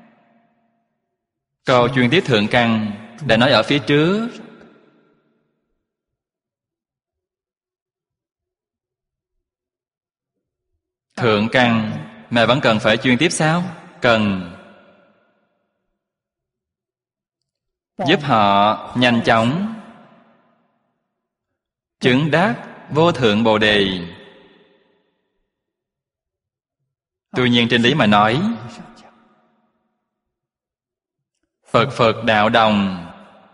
Câu chuyên tiếp thượng căn đã nói ở phía trước. Thượng căn mà vẫn cần phải chuyên tiếp sao? Cần. Giúp họ nhanh chóng chứng đắc vô thượng Bồ Đề. Tuy nhiên trên lý mà nói, Phật Phật đạo đồng,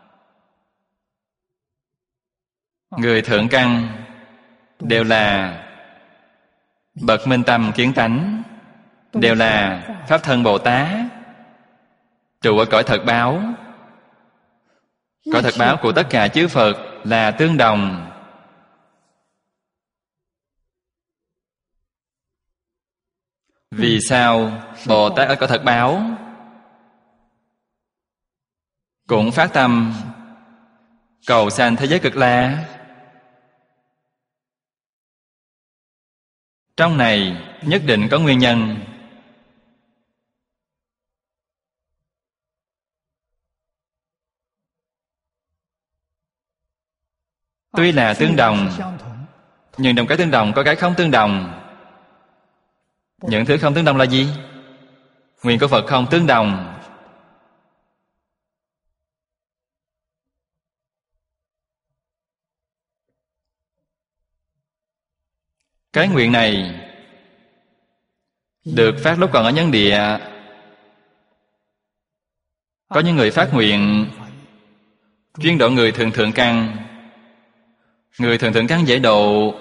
người thượng căn đều là bậc minh tâm kiến tánh, đều là Pháp Thân Bồ Tát, trụ ở cõi thật báo. Cõi thật báo của tất cả chư Phật là tương đồng. Vì sao Bồ Tát ở cõi thật báo cũng phát tâm cầu sanh thế giới Cực Lạc? Trong này nhất định có nguyên nhân. Tuy là tương đồng, nhưng trong cái tương đồng có cái không tương đồng. Những thứ không tương đồng là gì? Nguyện của Phật không tương đồng. Cái nguyện này được phát lúc còn ở nhân địa. Có những người phát nguyện chuyên độ người thường thượng căn. Người thường thượng căn dễ độ.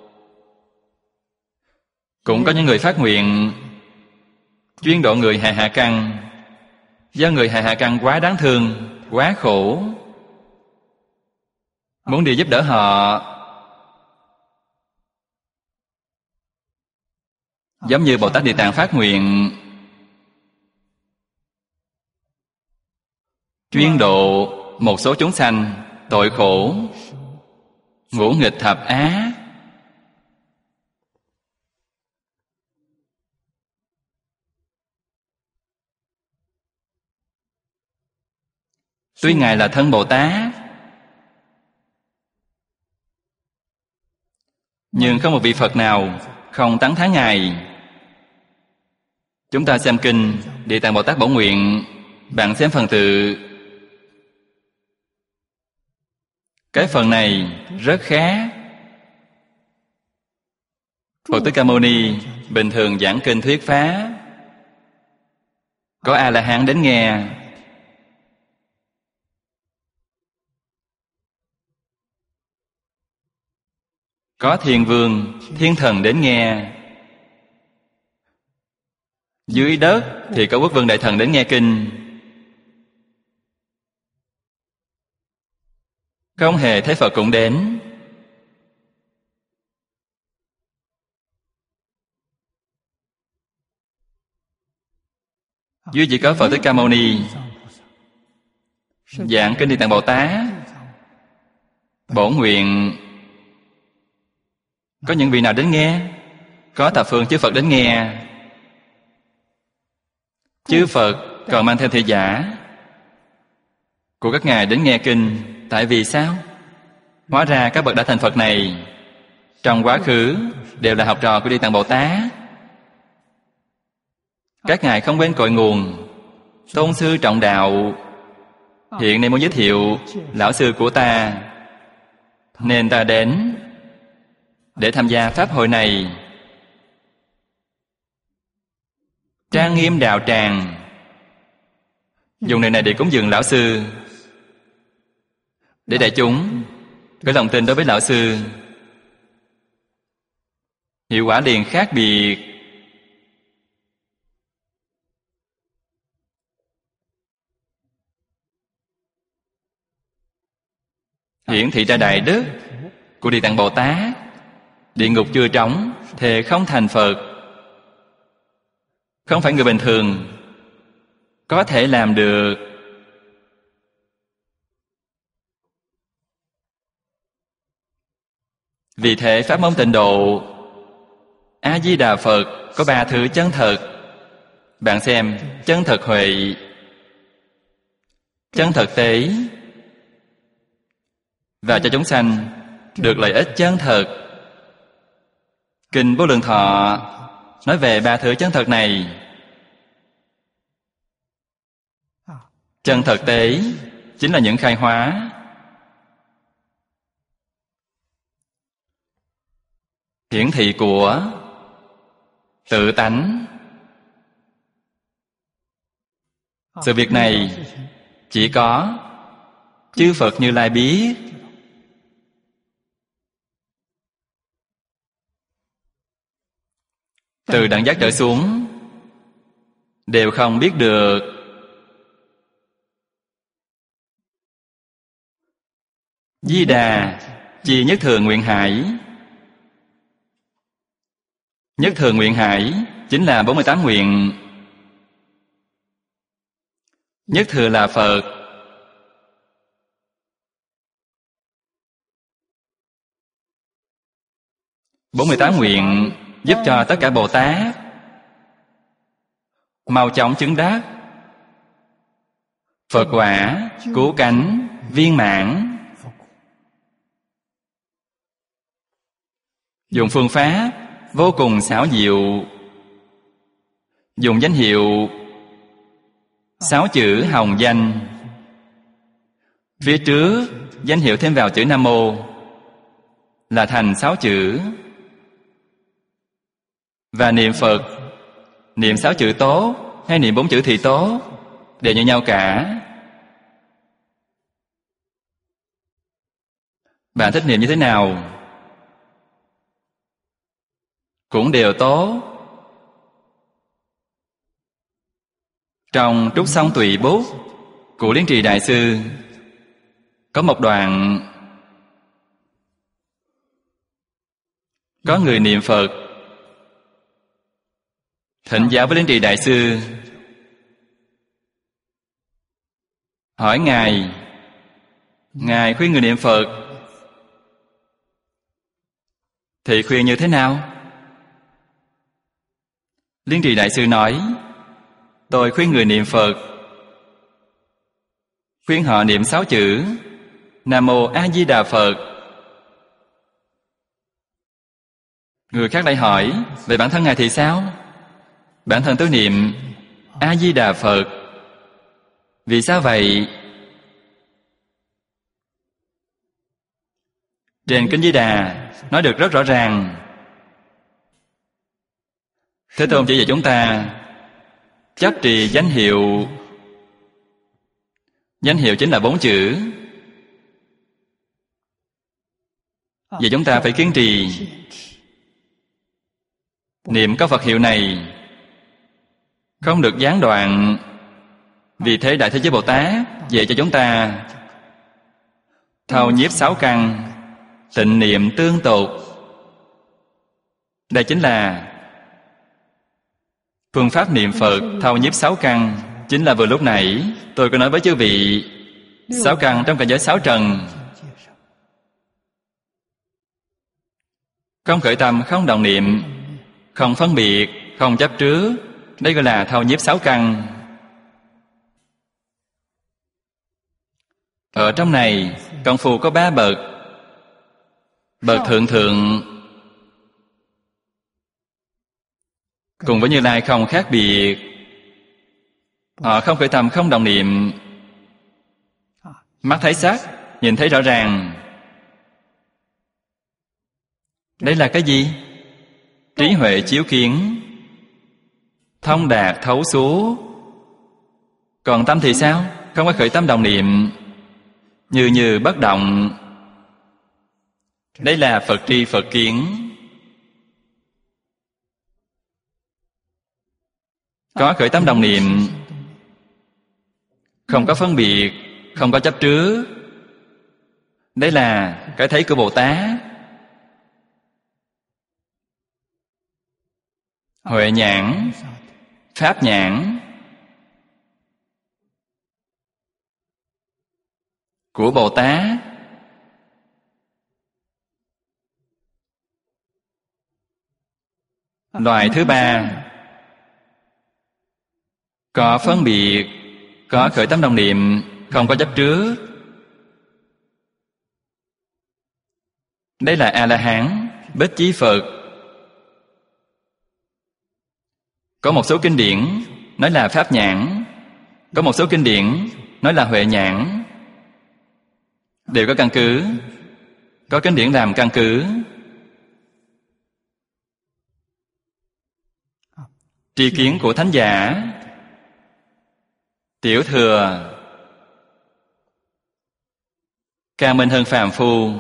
Cũng có những người phát nguyện chuyên độ người hạ hạ căn. Do người hạ hạ căn quá đáng thương, quá khổ, muốn đi giúp đỡ họ. Giống như Bồ Tát Địa Tạng phát nguyện chuyên độ một số chúng sanh tội khổ, ngũ nghịch thập á. Tuy Ngài là thân Bồ Tát, nhưng không một vị Phật nào không tán thán Ngài. Chúng ta xem kinh Địa Tạng Bồ Tát Bổn Nguyện, bạn xem phần tự. Cái phần này rất khá. Phật Thích Ca Mâu Ni bình thường giảng kinh thuyết pháp, có A-la-hán đến nghe. Có thiên vương, thiên thần đến nghe. Dưới đất thì có quốc vương đại thần đến nghe kinh. Không hề thấy Phật cũng đến. Dưới chỉ có Phật Thích Ca Mâu Ni giảng kinh Địa Tạng Bồ Tát Bổn Nguyện. Có những vị nào đến nghe? Có thập phương chư Phật đến nghe. Chư Phật còn mang theo thị giả của các ngài đến nghe kinh. Tại vì sao? Hóa ra các bậc đã thành Phật này trong quá khứ đều là học trò của Địa Tạng Bồ Tát. Các ngài không quên cội nguồn. Tôn sư trọng đạo, hiện nay muốn giới thiệu lão sư của ta, nên ta đến để tham gia pháp hội này. Trang nghiêm đạo tràng, dùng nơi này để cúng dường lão sư, để đại chúng có lòng tin đối với lão sư. Hiệu quả liền khác biệt. Hiển thị ra đại đức của Địa Tạng Bồ Tát. Địa ngục chưa trống, thề không thành Phật. Không phải người bình thường có thể làm được. Vì thế pháp môn tịnh độ A Di Đà Phật có ba thứ chân thật. Bạn xem, chân thật huệ, chân thật tế, và cho chúng sanh được lợi ích chân thật. Kinh Vô Lượng Thọ nói về ba thứ chân thật này. Chân thật tế chính là những khai hóa. Hiển thị của tự tánh, Sự việc này chỉ có chư Phật Như Lai biết. Từ đẳng giác trở xuống đều không biết được. Di Đà chi nhất thường nguyện hải. Nhất thường nguyện hải chính là bốn mươi tám nguyện. Nhất thừa là Phật. bốn mươi tám nguyện giúp cho tất cả Bồ Tát mau chóng chứng đắc Phật quả, cứu cánh, viên mãn. Dùng phương pháp vô cùng xảo diệu, dùng danh hiệu sáu chữ hồng danh. Phía trước danh hiệu thêm vào chữ Nam Mô là thành sáu chữ. Và niệm Phật, niệm sáu chữ tốt hay niệm bốn chữ thì tốt, đều như nhau cả. Bạn thích niệm như thế nào cũng đều tốt. Trong Trúc Song Tùy Bút của Liên Trì Đại Sư có một đoạn có người niệm Phật thỉnh giáo với Liên Trì Đại Sư, hỏi Ngài, Ngài khuyên người niệm Phật thì khuyên như thế nào? Liên Trì Đại Sư nói, tôi khuyên người niệm Phật, khuyên họ niệm sáu chữ Nam Mô A Di Đà Phật. Người khác lại hỏi, vậy bản thân Ngài thì sao? Bản thân tôi niệm A Di Đà Phật. Vì sao vậy? Trên Kinh Di Đà nói được rất rõ ràng. Thế Tôn chỉ dạy chúng ta chấp trì danh hiệu. Danh hiệu chính là bốn chữ. Vậy chúng ta phải kiên trì niệm câu Phật hiệu này, không được gián đoạn. Vì thế Đại Thế Giới Bồ Tát dạy cho chúng ta thâu nhiếp sáu căn, tịnh niệm tương tục. Đây chính là phương pháp niệm Phật thâu nhiếp sáu căn. Chính là vừa lúc nãy tôi có nói với chư vị, sáu căn trong cảnh giới sáu trần. Không khởi tâm, không động niệm, không phân biệt, không chấp trước. Đây gọi là thâu nhiếp sáu căn. Ở trong này công phu có ba bậc. Bậc thượng thượng cùng với Như Lai không khác biệt. Họ không khởi tâm, không động niệm, mắt thấy sắc, nhìn thấy rõ ràng. Đây là cái gì? Trí huệ chiếu kiến, thông đạt thấu suốt. Còn tâm thì sao? Không có khởi tâm động niệm, như như bất động. Đây là Phật tri Phật kiến. Có khởi tâm động niệm, không có phân biệt, không có chấp trước. Đây là cái thấy của Bồ Tát. Huệ nhãn, pháp nhãn của Bồ Tát. Loại thứ ba, có phân biệt, có khởi tâm động niệm, không có chấp trước. Đây là A-la-hán, Bích Chí Phật. Có một số kinh điển nói là pháp nhãn, có một số kinh điển nói là huệ nhãn. Đều có căn cứ, có kinh điển làm căn cứ. Tri kiến của thánh giả tiểu thừa cao minh hơn phàm phu.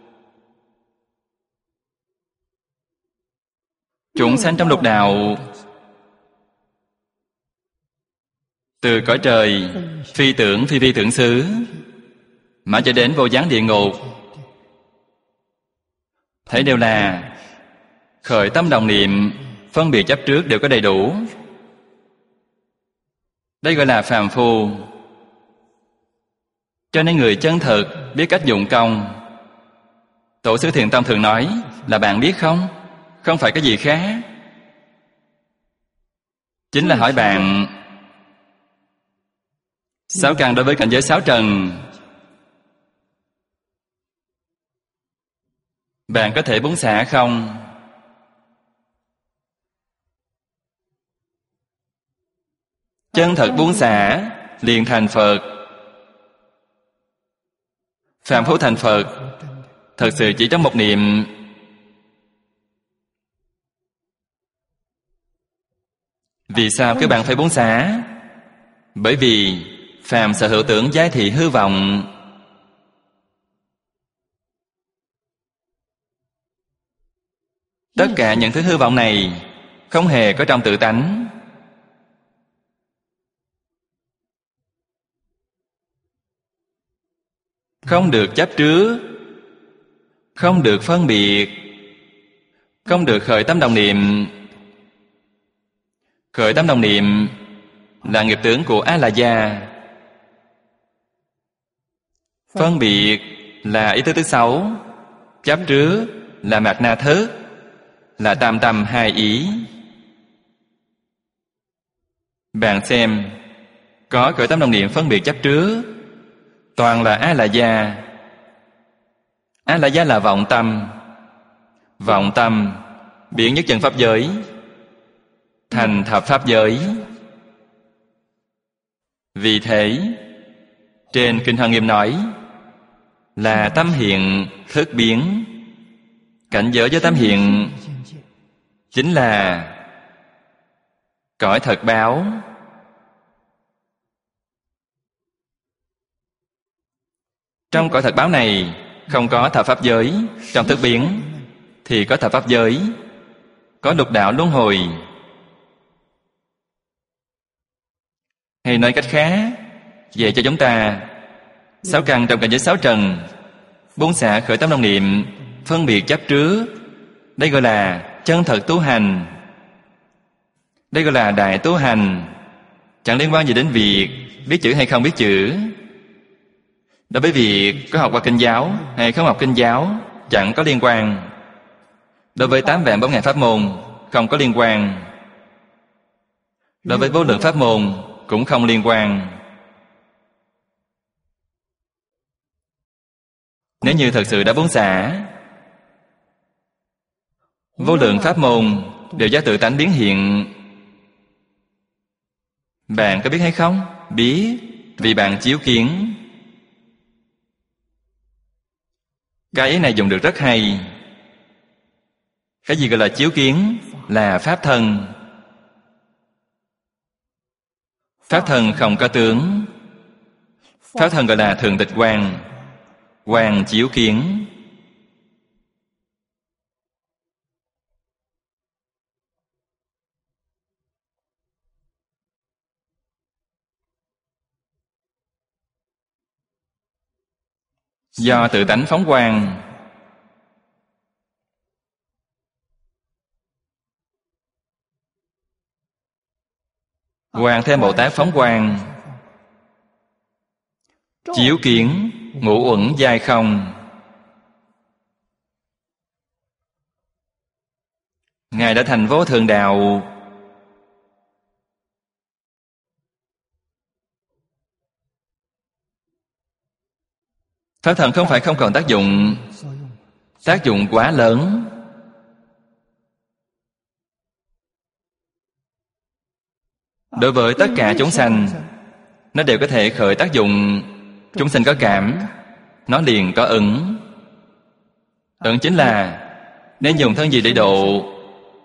Chúng sanh trong lục đạo, từ cõi trời phi tưởng phi phi tưởng xứ mà cho đến vô gián địa ngục, thấy đều là khởi tâm đồng niệm, phân biệt chấp trước đều có đầy đủ. Đây gọi là phàm phu. Cho nên người chân thực biết cách dụng công. Tổ sư Thiền Tông thường nói là bạn biết không? Không phải cái gì khác. Chính là hỏi bạn sáu căn đối với cảnh giới sáu trần, bạn có thể buông xả không? Chân thật buông xả liền thành Phật. Phàm phu thành Phật thật sự chỉ trong một niệm. Vì sao các bạn phải buông xả? Bởi vì phàm sở hữu tưởng giá thị hư vọng. Tất cả những thứ hư vọng này không hề có trong tự tánh. Không được chấp trước, không được phân biệt, không được khởi tâm đồng niệm. Khởi tâm đồng niệm là nghiệp tướng của A-la-gia. Phân biệt là ý tứ thứ sáu. Chấp trước là mạt na thức, là tam tâm hai ý. Bạn xem, có khởi tâm đồng niệm phân biệt chấp trước, toàn là A-la-gia. A-la-gia là vọng tâm. Vọng tâm biến nhất chân pháp giới thành thập pháp giới. Vì thế trên Kinh Hoa Nghiêm nói là tâm hiện thức biến. Cảnh giới với tâm hiện chính là cõi thật báo. Trong cõi thật báo này không có thập pháp giới. Trong thức biến thì có thập pháp giới, có lục đạo luân hồi. Hay nói cách khác, về cho chúng ta sáu căn trong cảnh giới sáu trần, buông xả khởi tâm đồng niệm, phân biệt chấp trước. Đây gọi là chân thật tu hành. Đây gọi là đại tu hành. Chẳng liên quan gì đến việc biết chữ hay không biết chữ. Đối với việc có học qua kinh giáo hay không học kinh giáo chẳng có liên quan. Đối với tám vạn bốn ngàn pháp môn không có liên quan. Đối với vô lượng pháp môn cũng không liên quan. Nếu như thật sự đã buông xả, vô lượng pháp môn đều do tự tánh biến hiện. Bạn có biết hay không? Biết, vì bạn chiếu kiến. Cái ý này dùng được rất hay. Cái gì gọi là chiếu kiến? Là pháp thân. Pháp thân không có tướng. Pháp thân gọi là thường tịch quang. Quang chiếu kiến. Do tự tánh phóng quang. Quang Thế Bồ Tát phóng quang, chiếu kiến ngũ uẩn giai không. Ngài đã thành vô thượng đạo. Pháp thân không phải không còn tác dụng. Tác dụng quá lớn. Đối với tất cả chúng sanh, nó đều có thể khởi tác dụng. Chúng sanh có cảm, nó liền có ứng. Ứng chính là nên dùng thân gì để độ,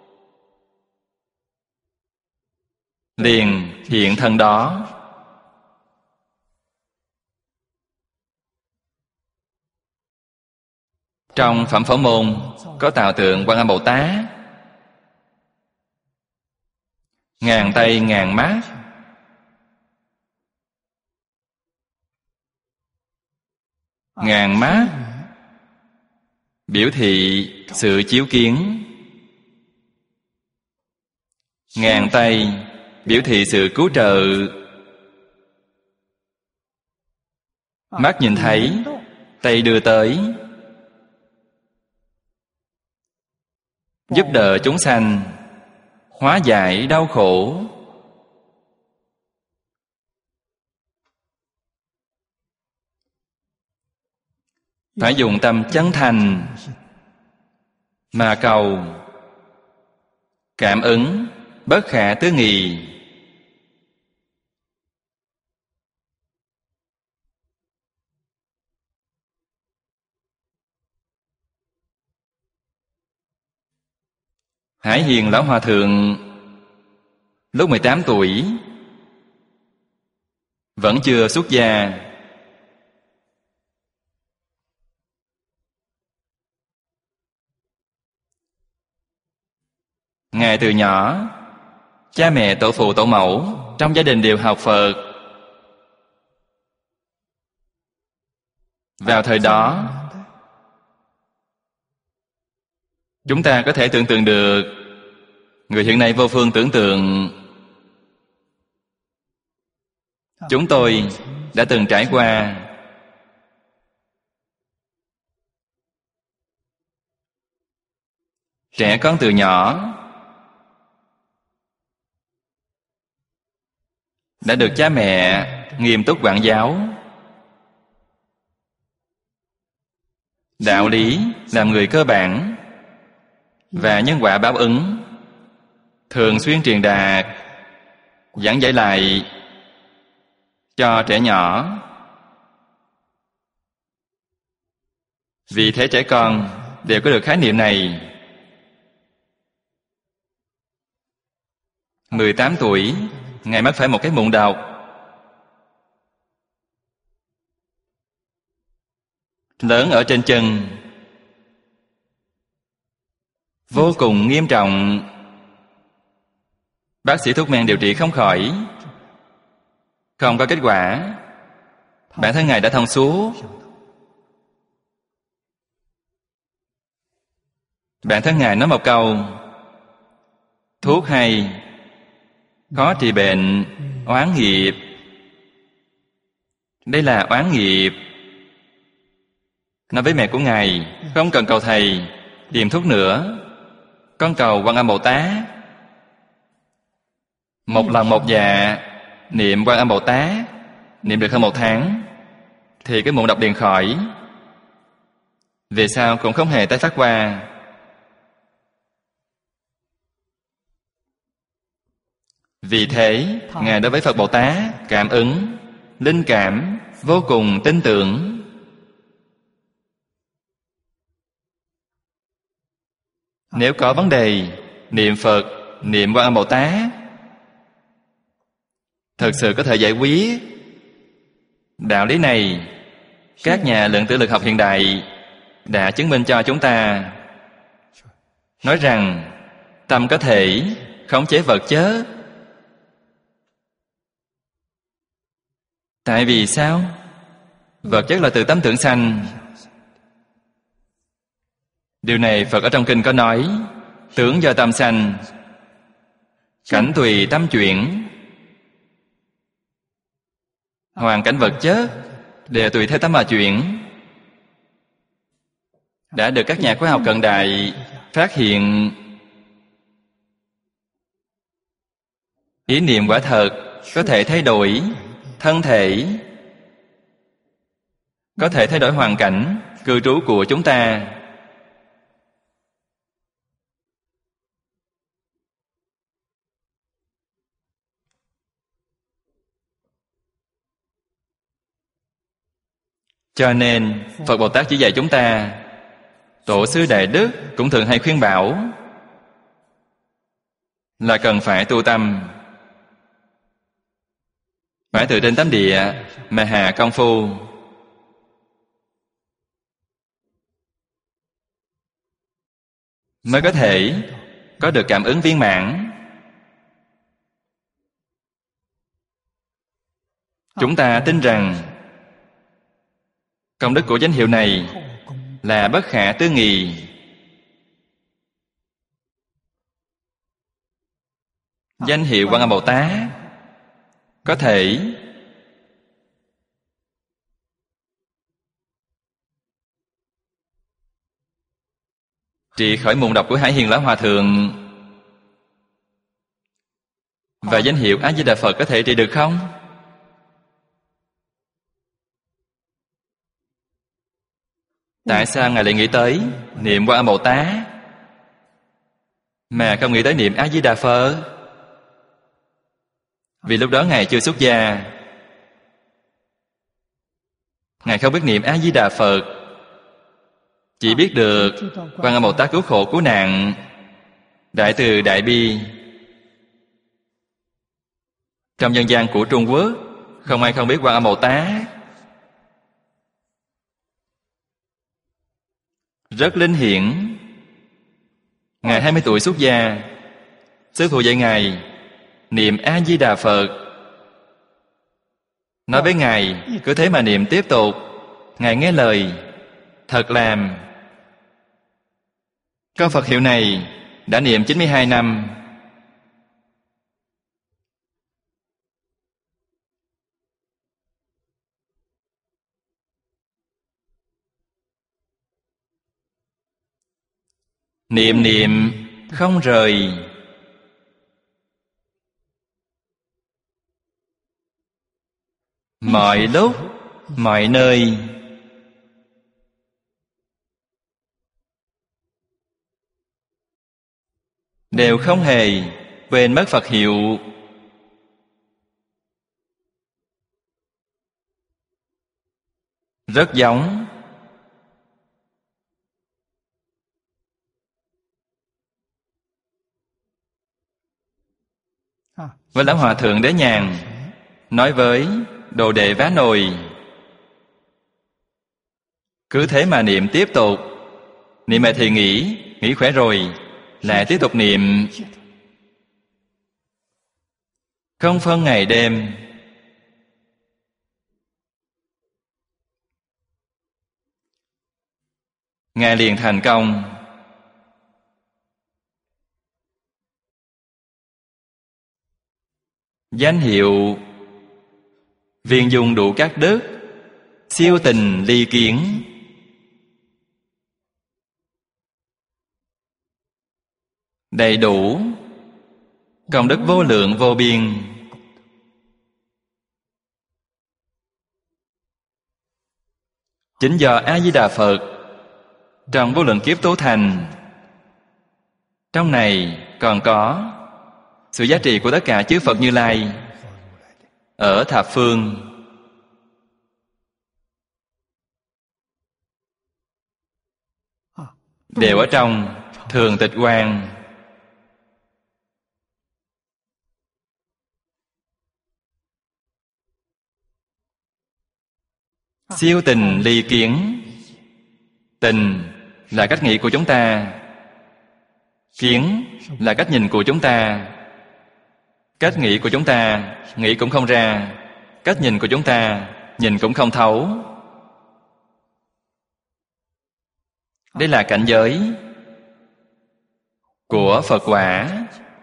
liền hiện thân đó. Trong Phẩm Phổ Môn có tạo tượng Quan Âm Bồ Tát, ngàn tay ngàn mắt, ngàn mắt biểu thị sự chiếu kiến, ngàn tay biểu thị sự cứu trợ. Mắt nhìn thấy, tay đưa tới, giúp đỡ chúng sanh hóa giải đau khổ. Phải dùng tâm chân thành mà cầu, cảm ứng bất khả tư nghị. Hải Hiền Lão Hòa Thượng lúc mười tám tuổi vẫn chưa xuất gia. Ngài từ nhỏ, cha mẹ tổ phụ tổ mẫu trong gia đình đều học Phật. Vào thời đó, chúng ta có thể tưởng tượng được, người hiện nay vô phương tưởng tượng. Chúng tôi đã từng trải qua. Trẻ con từ nhỏ đã được cha mẹ nghiêm túc quản giáo. Đạo lý làm người cơ bản và nhân quả báo ứng thường xuyên truyền đạt, giảng giải lại cho trẻ nhỏ. Vì thế trẻ con đều có được khái niệm này. mười tám tuổi, Ngài mắc phải một cái mụn độc. Lớn ở trên chân, vô cùng nghiêm trọng. Bác sĩ thuốc men điều trị không khỏi, không có kết quả. Bản thân Ngài đã thông suốt. Bản thân Ngài nói một câu: thuốc hay, khó trị bệnh, oán nghiệp. Đây là oán nghiệp. Nói với mẹ của Ngài, không cần cầu thầy tìm thuốc nữa, con cầu Quan Âm Bồ Tát. Một lần một dạ niệm Quan Âm Bồ Tát, niệm được hơn một tháng thì cái mụn độc liền khỏi. Về sau cũng không hề tái phát qua. Vì thế, Ngài đối với Phật Bồ Tát cảm ứng, linh cảm, vô cùng tin tưởng. Nếu có vấn đề, niệm Phật, niệm Quan Âm Bồ Tát thật sự có thể giải quyết. Đạo lý này, các nhà lượng tử lực học hiện đại đã chứng minh cho chúng ta. Nói rằng tâm có thể khống chế vật chất. Tại vì sao? Vật chất là từ tâm tưởng sanh. Điều này Phật ở trong kinh có nói: tưởng do tâm sanh, cảnh tùy tâm chuyển. Hoàn cảnh vật chất đều tùy theo tâm mà chuyển. Đã được các nhà khoa học cận đại phát hiện. Ý niệm quả thật có thể thay đổi thân thể, có thể thay đổi hoàn cảnh cư trú của chúng ta. Cho nên Phật Bồ Tát chỉ dạy chúng ta. Tổ sư Đại Đức cũng thường hay khuyên bảo là cần phải tu tâm, phải từ trên tám địa mà hạ công phu. mới có thể có được cảm ứng viên mãn. Chúng ta tin rằng công đức của danh hiệu này là bất khả tư nghị. Danh hiệu Quan Âm Bồ Tát có thể trị khỏi mụn độc của Hải Hiền Lão Hòa Thượng. Và danh hiệu A Di Đà Phật có thể trị được không? Tại sao Ngài lại nghĩ tới niệm Quan Âm Bồ Tát mà không nghĩ tới niệm A Di Đà Phật? Vì lúc đó Ngài chưa xuất gia, Ngài không biết niệm A Di Đà Phật, chỉ biết được Quan Âm Bồ Tát cứu khổ cứu nạn, đại từ đại bi. Trong dân gian của Trung Quốc, không ai không biết Quan Âm Bồ Tát. Rất linh hiển. Ngài hai mươi tuổi xuất gia, sư phụ dạy Ngài niệm A Di Đà Phật. Nói với Ngài cứ thế mà niệm tiếp tục. Ngài nghe lời, thật làm. Câu Phật hiệu này đã niệm chín mươi hai năm. Niệm niệm không rời. Mọi lúc, mọi nơi. Đều không hề quên mất Phật hiệu. Rất giống với Lão Hòa Thượng Đế Nhàn nói với đồ đệ Vá Nồi, cứ thế mà niệm tiếp tục. Niệm mà thì nghỉ, nghỉ khỏe rồi lại tiếp tục niệm, không phân ngày đêm. Ngài liền thành công. Danh hiệu viên dung đủ các đức, siêu tình ly kiến. Đầy đủ công đức vô lượng vô biên. Chính do A Di Đà Phật trong vô lượng kiếp tu thành. Trong này còn có sự giá trị của tất cả chư Phật Như Lai ở thập phương. Đều ở trong Thường Tịch Quan. Siêu tình ly kiến. Tình là cách nghĩ của chúng ta, kiến là cách nhìn của chúng ta. Cách nghĩ của chúng ta nghĩ cũng không ra, cách nhìn của chúng ta nhìn cũng không thấu. Đây là cảnh giới của Phật quả,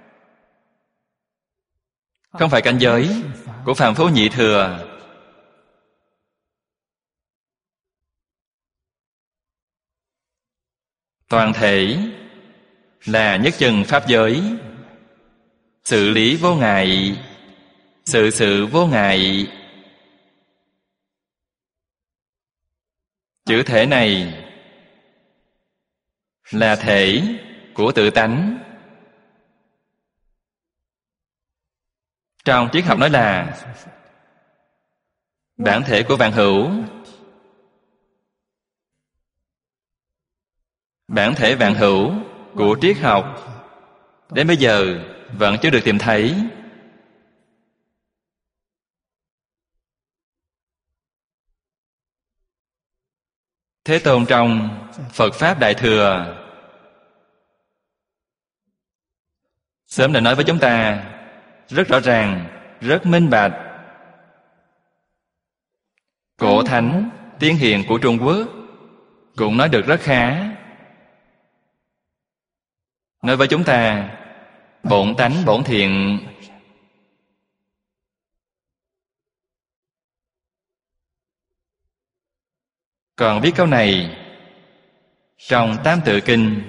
không phải cảnh giới của phàm phu nhị thừa. Toàn thể là nhất chân pháp giới. Sự lý vô ngại, sự sự vô ngại. Chữ thể này là thể của tự tánh. Trong triết học nói là bản thể của vạn hữu. Bản thể vạn hữu của triết học đến bây giờ vẫn chưa được tìm thấy. Thế Tôn trong Phật Pháp Đại Thừa sớm đã nói với chúng ta rất rõ ràng, rất minh bạch. Cổ thánh Tiên Hiền của Trung Quốc cũng nói được rất khá. Nói với chúng ta bổn tánh bổn thiện. Còn viết câu này trong Tam Tự Kinh.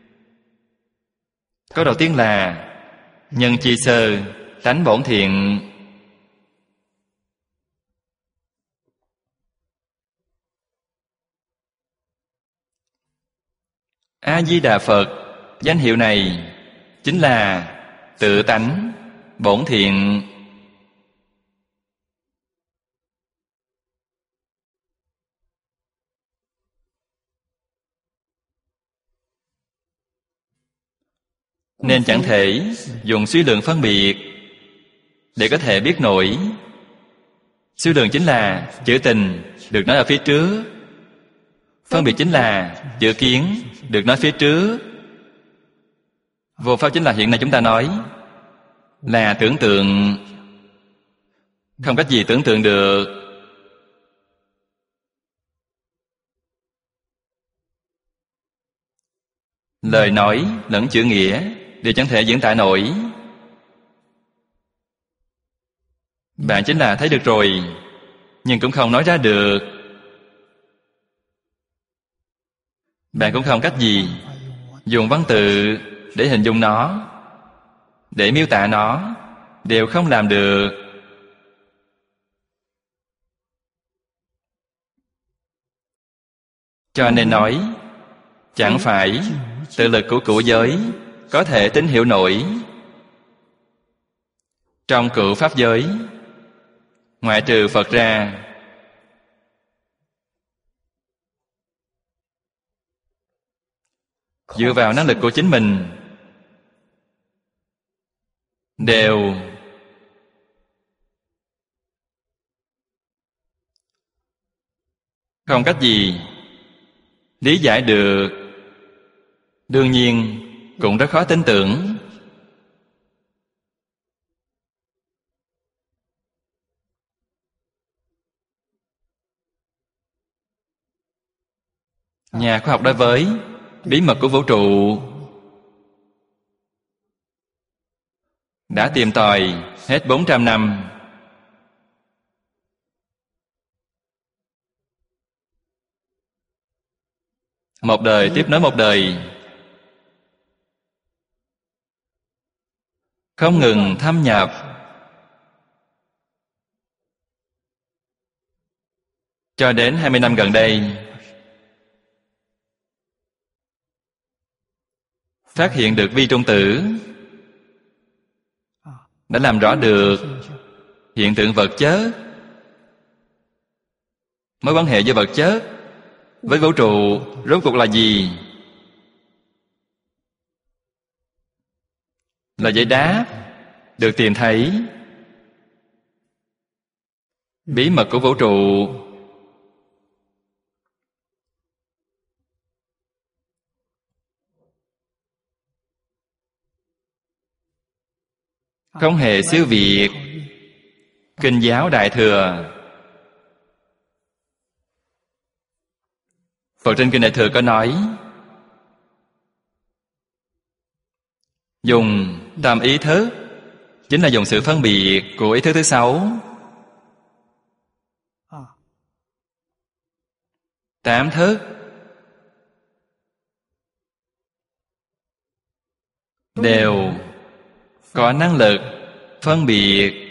Câu đầu tiên là nhân chi sơ tánh bổn thiện. A Di Đà Phật danh hiệu này chính là tự tánh bổn thiện. Nên chẳng thể dùng suy lượng phân biệt để có thể biết nổi. Suy lượng chính là chữ tình được nói ở phía trước, phân biệt chính là chữ kiến được nói phía trước, vô pháp chính là hiện nay chúng ta nói là tưởng tượng, không cách gì tưởng tượng được. Lời nói lẫn chữ nghĩa đều chẳng thể diễn tả nổi. Bạn chính là thấy được rồi, nhưng cũng không nói ra được. Bạn cũng không cách gì dùng văn tự để hình dung nó, để miêu tả nó, đều không làm được. Cho nên nói chẳng phải tự lực của cửu giới có thể tín hiểu nổi. Trong cửu pháp giới, ngoại trừ Phật ra, dựa vào năng lực của chính mình đều không cách gì lý giải được. Đương nhiên cũng rất khó tin tưởng. Nhà khoa học đối với bí mật của vũ trụ đã tìm tòi hết bốn trăm năm. Một đời tiếp nối một đời, không ngừng thâm nhập. Cho đến hai mươi năm gần đây, phát hiện được vi trung tử, đã làm rõ được hiện tượng vật chất, mối quan hệ giữa vật chất với vũ trụ rốt cuộc là gì? Là giải đáp được tìm thấy. Bí mật của vũ trụ không hề siêu việt Kinh giáo Đại Thừa. Phật trên Kinh Đại Thừa có nói dùng tâm ý thức, chính là dùng sự phân biệt của ý thức thứ sáu. Tám thức đều có năng lực phân biệt,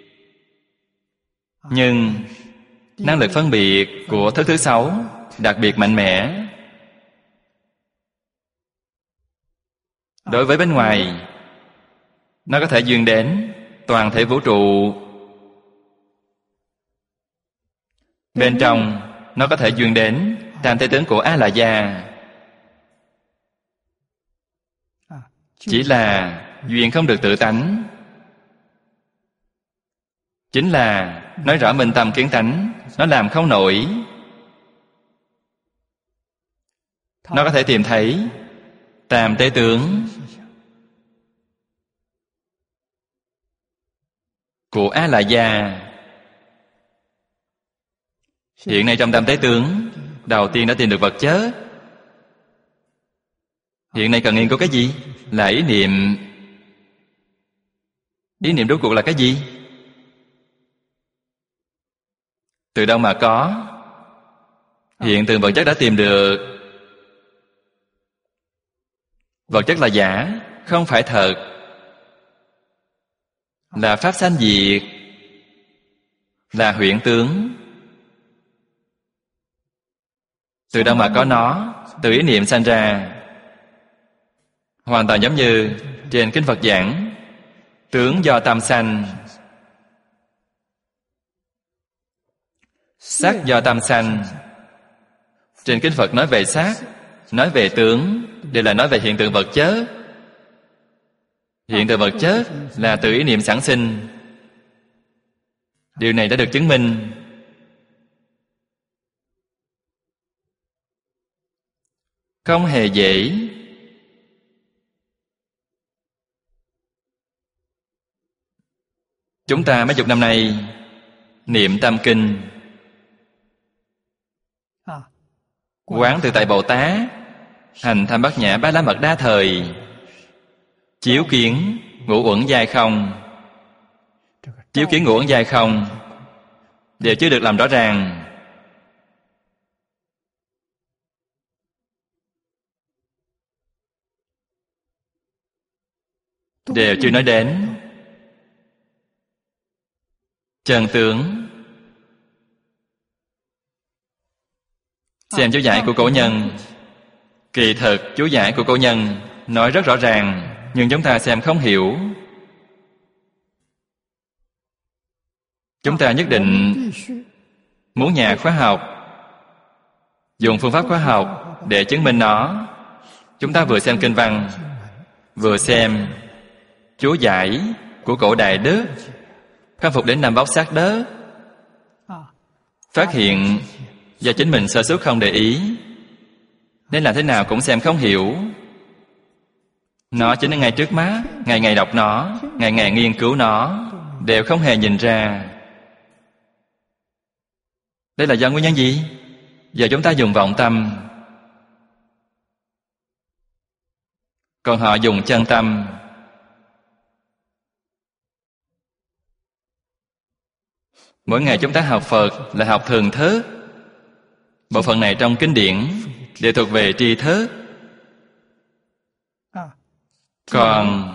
nhưng năng lực phân biệt của thức thứ sáu đặc biệt mạnh mẽ. Đối với bên ngoài, nó có thể duyên đến toàn thể vũ trụ. Bên trong, nó có thể duyên đến tam thế tướng của A La Gia. Chỉ là duyên không được tự tánh. Chính là nói rõ minh tâm kiến tánh, nó làm không nổi. Nó có thể tìm thấy tam tế tướng. của A La Gia. Hiện nay trong tam tế tướng, đầu tiên đã tìm được vật chất. Hiện nay cần nghiên cứu cái gì? Là ý niệm. Ý niệm rốt cuộc là cái gì? Từ đâu mà có? Hiện tượng vật chất đã tìm được. Vật chất là giả, không phải thật. Là pháp sanh diệt, là huyễn tướng. Từ đâu mà có nó? Từ ý niệm sanh ra. Hoàn toàn giống như trên kinh Phật giảng, tướng do tâm sanh, sắc do tâm sanh. Trên kinh Phật nói về sắc, nói về tướng, đều là nói về hiện tượng vật chất. Hiện tượng vật chất là từ ý niệm sản sinh. Điều này đã được chứng minh. Không hề dễ. Chúng ta mấy chục năm nay niệm tâm kinh, quán tự tại Bồ Tát, hành tham bát nhã ba la mật đa thời, chiếu kiến ngũ uẩn giai không. Chiếu kiến ngũ uẩn giai không đều chưa được làm rõ ràng. Đều chưa nói đến chân tướng. Xem chú giải của cổ nhân. Kỳ thực chú giải của cổ nhân nói rất rõ ràng, nhưng chúng ta xem không hiểu. Chúng ta nhất định muốn nhà khoa học dùng phương pháp khoa học để chứng minh nó. Chúng ta vừa xem kinh văn, vừa xem chú giải của cổ Đại Đức, khâm phục đến năm bóc sát đất, phát hiện do chính mình sơ suất không để ý, nên làm thế nào cũng xem không hiểu. Nó chính là ngay trước mắt, ngày ngày đọc nó, ngày ngày nghiên cứu nó, đều không hề nhìn ra. Đây là do nguyên nhân gì? Giờ chúng ta dùng vọng tâm, còn họ dùng chân tâm. Mỗi ngày chúng ta học Phật là học thường thức. Bộ phận này trong kinh điển đều thuộc về tri thức. Còn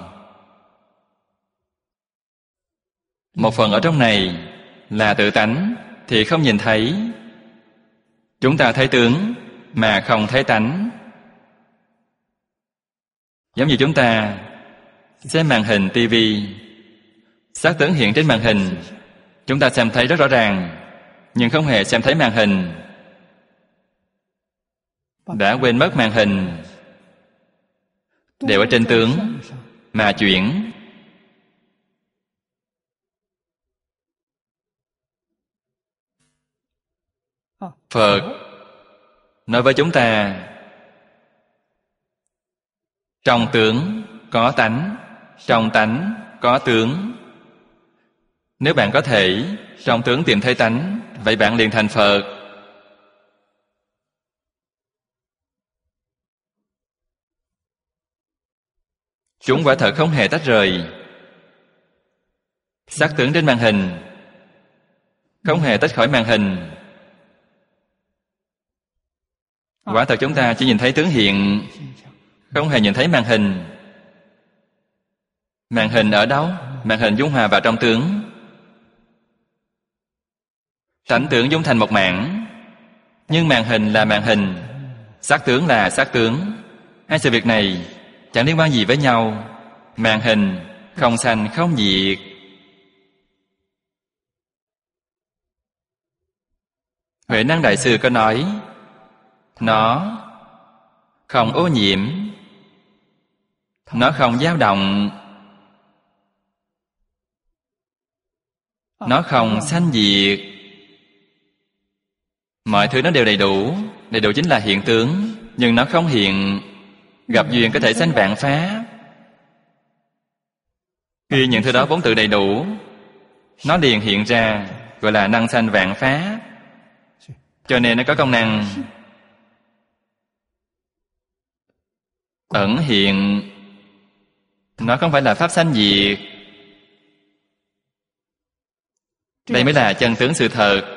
một phần ở trong này là tự tánh thì không nhìn thấy. Chúng ta thấy tướng mà không thấy tánh. Giống như chúng ta xem màn hình tivi, sắc tướng hiện trên màn hình, chúng ta xem thấy rất rõ ràng, nhưng không hề xem thấy màn hình. Đã quên mất màn hình, đều ở trên tướng mà chuyển. Phật nói với chúng ta, trong tướng có tánh, trong tánh có tướng. Nếu bạn có thể trong tướng tìm thấy tánh, vậy bạn liền thành Phật. Chúng quả thật không hề tách rời. Sắc tướng trên màn hình không hề tách khỏi màn hình. Quả thật chúng ta chỉ nhìn thấy tướng hiện, không hề nhìn thấy màn hình. Màn hình ở đâu? Màn hình dung hòa vào trong tướng. Tánh tướng dung thành một mảng, nhưng màn hình là màn hình, sắc tướng là sắc tướng. Hai sự việc này chẳng liên quan gì với nhau. Màn hình không sanh không diệt. Huệ Năng Đại Sư có nói, nó không ô nhiễm, nó không dao động, nó không sanh diệt. Mọi thứ nó đều đầy đủ. Đầy đủ chính là hiện tướng, nhưng nó không hiện. Gặp duyên có thể sanh vạn pháp. Khi những thứ đó vốn tự đầy đủ, nó liền hiện ra, gọi là năng sanh vạn phá. Cho nên nó có công năng ẩn hiện. Nó không phải là pháp sanh diệt. Đây mới là chân tướng sự thật.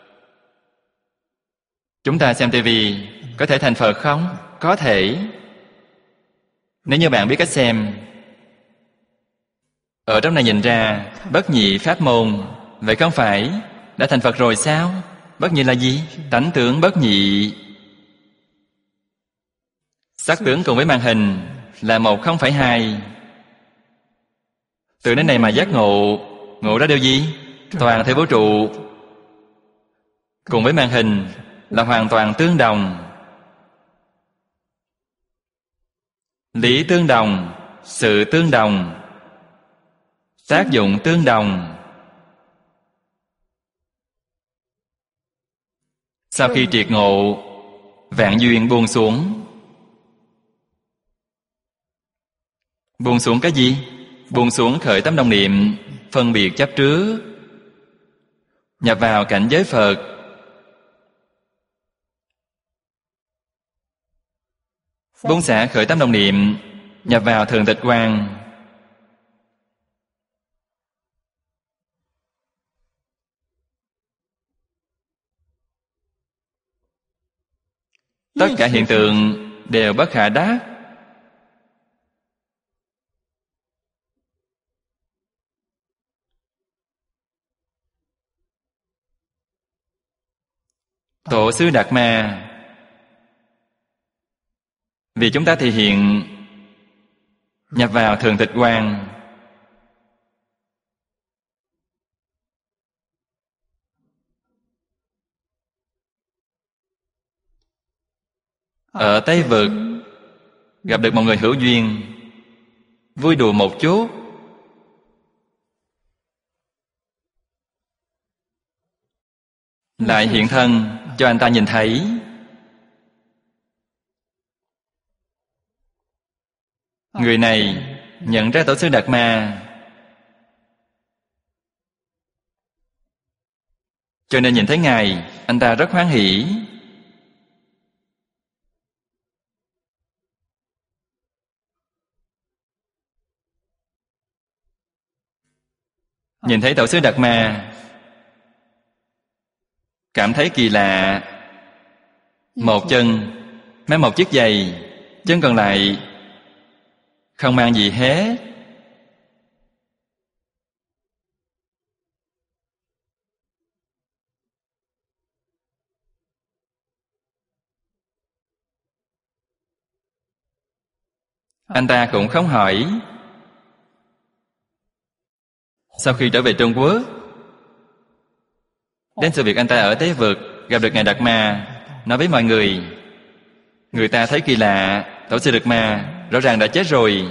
Chúng ta xem tivi có thể thành Phật không? Có thể. Nếu như bạn biết cách xem. Ở trong này nhìn ra bất nhị pháp môn. Vậy không phải đã thành Phật rồi sao? Bất nhị là gì? Tánh tướng bất nhị. Sắc tướng cùng với màn hình là một không phải hai. Từ đến này mà giác ngộ. Ngộ ra điều gì? Toàn thể vũ trụ cùng với màn hình là hoàn toàn tương đồng. Lý tương đồng, sự tương đồng, tác dụng tương đồng. Sau khi triệt ngộ, vạn duyên buông xuống. Buông xuống cái gì? Buông xuống khởi tâm đồng niệm, phân biệt chấp trước, nhập vào cảnh giới Phật. Buông xả khởi tâm đồng niệm, nhập vào thường tịch quang. Tất cả hiện tượng đều bất khả đắc. Tổ sư Đạt Ma vì chúng ta thể hiện nhập vào thường tịch quang. Ở Tây Vực gặp được một người hữu duyên, vui đùa một chút, lại hiện thân cho anh ta nhìn thấy. Người này nhận ra Tổ sư Đạt Ma, cho nên nhìn thấy Ngài, anh ta rất hoan hỉ. Nhìn thấy Tổ sư Đạt Ma, cảm thấy kỳ lạ. Một chân mang một chiếc giày, chân còn lại không mang gì hết. Anh ta cũng không hỏi. Sau khi trở về Trung Quốc, đến sự việc anh ta ở Tế Vực gặp được Ngài Đạt Ma, nói với mọi người. Người ta thấy kỳ lạ, Tổ sư Đạt Ma rõ ràng đã chết rồi,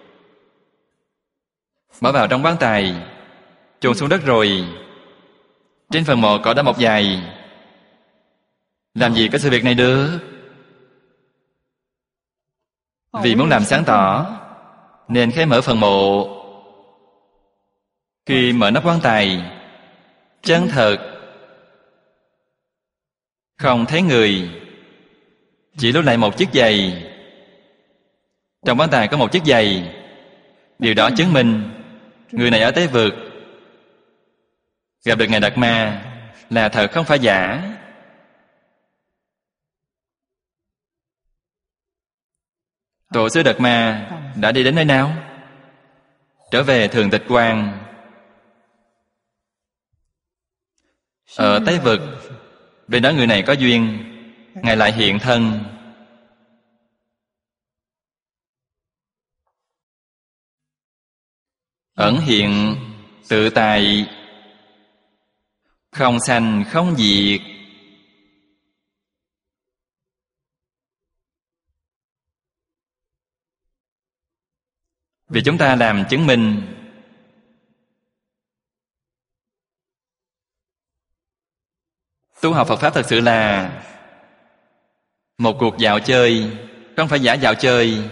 bỏ vào trong quan tài, chôn xuống đất rồi. Trên phần mộ cỏ đã mọc dài, làm gì có sự việc này được. Vì muốn làm sáng tỏ nên khai mở phần mộ. Khi mở nắp quan tài, chân thật không thấy người, chỉ lưu lại một chiếc giày. Trong quan tài có một chiếc giày. Điều đó chứng minh người này ở Tế Vực gặp được Ngài Đạt Ma là thật, không phải giả. Tổ sư Đạt Ma đã đi đến nơi nào? Trở về thường tịch quang. Ở Tế Vực, vì nói người này có duyên, Ngài lại hiện thân. Ẩn hiện tự tại, không sanh không diệt. Vì chúng ta làm chứng minh. Tu học Phật Pháp thật sự là một cuộc dạo chơi, không phải giả dạo chơi.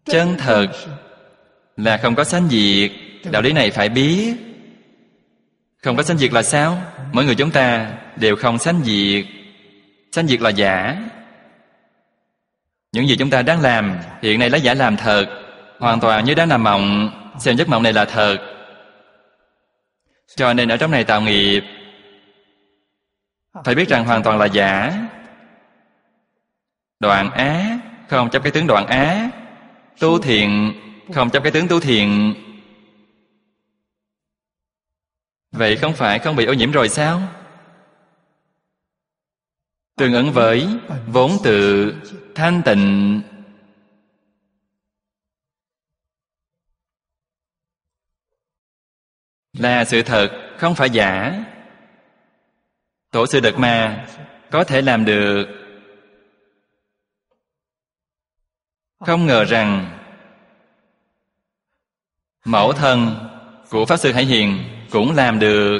Chân thật là không có sanh diệt. Đạo lý này phải biết. Không có sanh diệt là sao? Mỗi người chúng ta đều không sanh diệt. Sanh diệt là giả. Những gì chúng ta đang làm hiện nay lấy giả làm thật, hoàn toàn như đang nằm mộng, xem giấc mộng này là thật. Cho nên ở trong này tạo nghiệp, phải biết rằng hoàn toàn là giả. Đoạn ác, không chấp cái tướng đoạn ác. Tu thiện, không chấp cái tướng tu thiện. Vậy không phải không bị ô nhiễm rồi sao? Tương ứng với vốn tự thanh tịnh. Là sự thật, không phải giả. Tổ sư Đạt Ma có thể làm được. Không ngờ rằng mẫu thân của Pháp Sư Hải Hiền cũng làm được.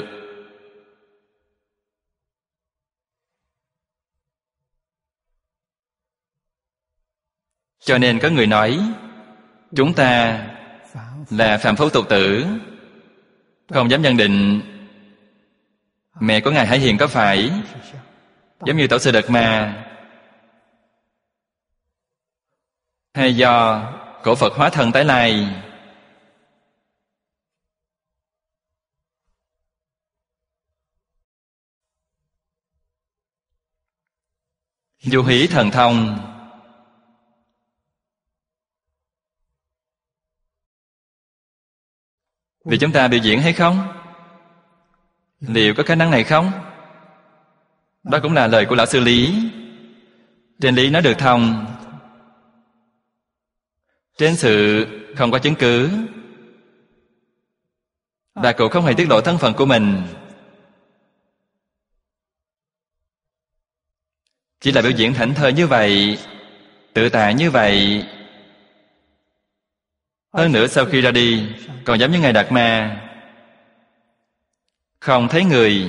Cho nên có người nói chúng ta là phàm phu tục tử, không dám nhận định mẹ của Ngài Hải Hiền có phải giống như Tổ sư Đạt Ma, hay do cổ Phật hóa thân tái lai. Du hí thần thông. Vì chúng ta biểu diễn hay không? Liệu có khả năng này không? Đó cũng là lời của Lão Sư Lý. Trên lý nói được thông, trên sự không có chứng cứ. Và cụ không hề tiết lộ thân phận của mình, chỉ là biểu diễn thảnh thơi như vậy, tự tại như vậy. Hơn nữa sau khi ra đi còn giống như Ngài Đạt Ma, không thấy người.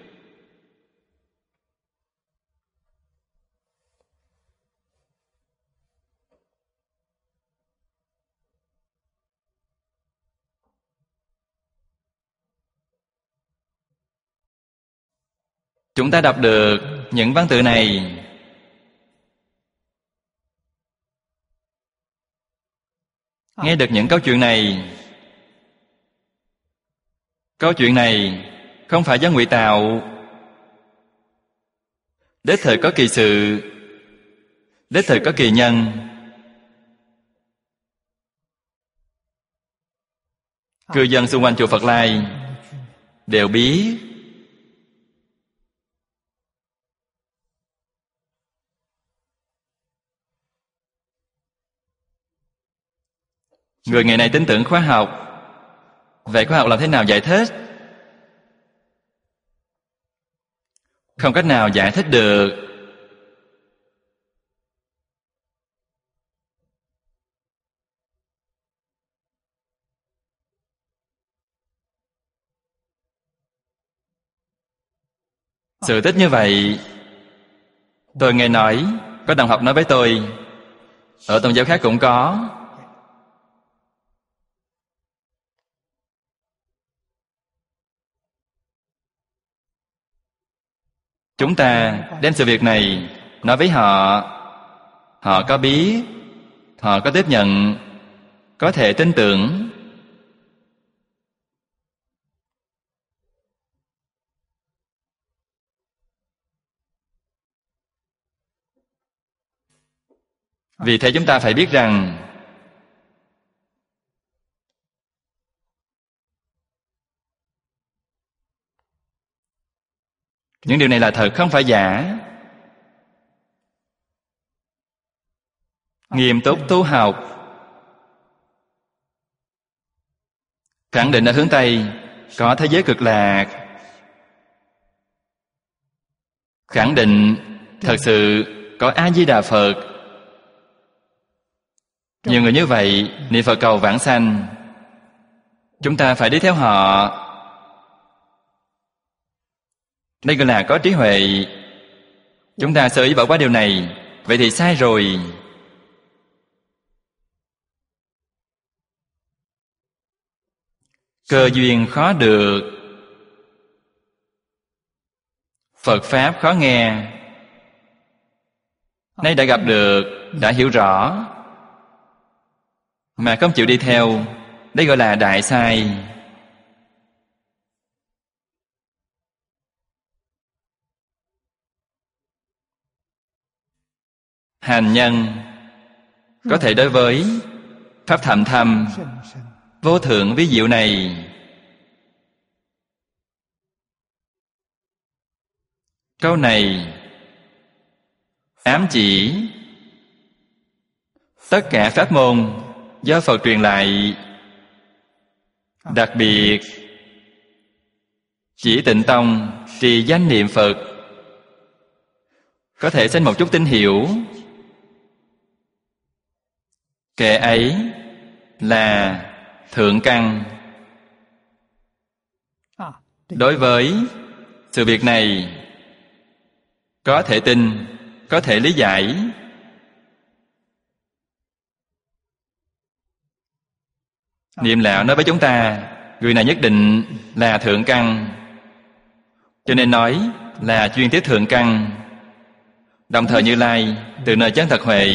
Chúng ta đọc được những văn tự này, nghe được những câu chuyện này. Câu chuyện này không phải do ngụy tạo, đích thực có kỳ sự, đích thực có kỳ nhân. Cư dân xung quanh chùa Phật Lai đều biết. Người ngày nay tin tưởng khoa học. Vậy khoa học làm thế nào giải thích? Không cách nào giải thích được. Sự tích như vậy, tôi nghe nói, có đồng học nói với tôi, ở tôn giáo khác cũng có. Chúng ta đem sự việc này nói với họ, họ có biết, họ có tiếp nhận, có thể tin tưởng. Vì thế chúng ta phải biết rằng những điều này là thật, không phải giả. Nghiêm túc tu học, khẳng định ở hướng Tây có thế giới cực lạc, khẳng định thật sự có A-di-đà Phật. Nhiều người như vậy niệm Phật cầu vãng sanh, chúng ta phải đi theo họ. Đây gọi là có trí huệ. Chúng ta sơ ý bỏ qua điều này, vậy thì sai rồi. cơ duyên khó được, Phật Pháp khó nghe. Nay đã gặp được, đã hiểu rõ, mà không chịu đi theo, đây gọi là đại sai. Hành nhân có thể đối với Pháp thậm thâm, vô thượng vi diệu này, câu này ám chỉ tất cả pháp môn do Phật truyền lại, đặc biệt chỉ Tịnh Tông trì danh niệm Phật, có thể sinh một chút tín hiểu. Kẻ ấy là thượng căn. Đối với sự việc này có thể tin, có thể lý giải. Niệm lão nói với chúng ta, người này nhất định là thượng căn, cho nên nói là chuyên tiếp thượng căn. Đồng thời Như Lai từ nơi chân thật huệ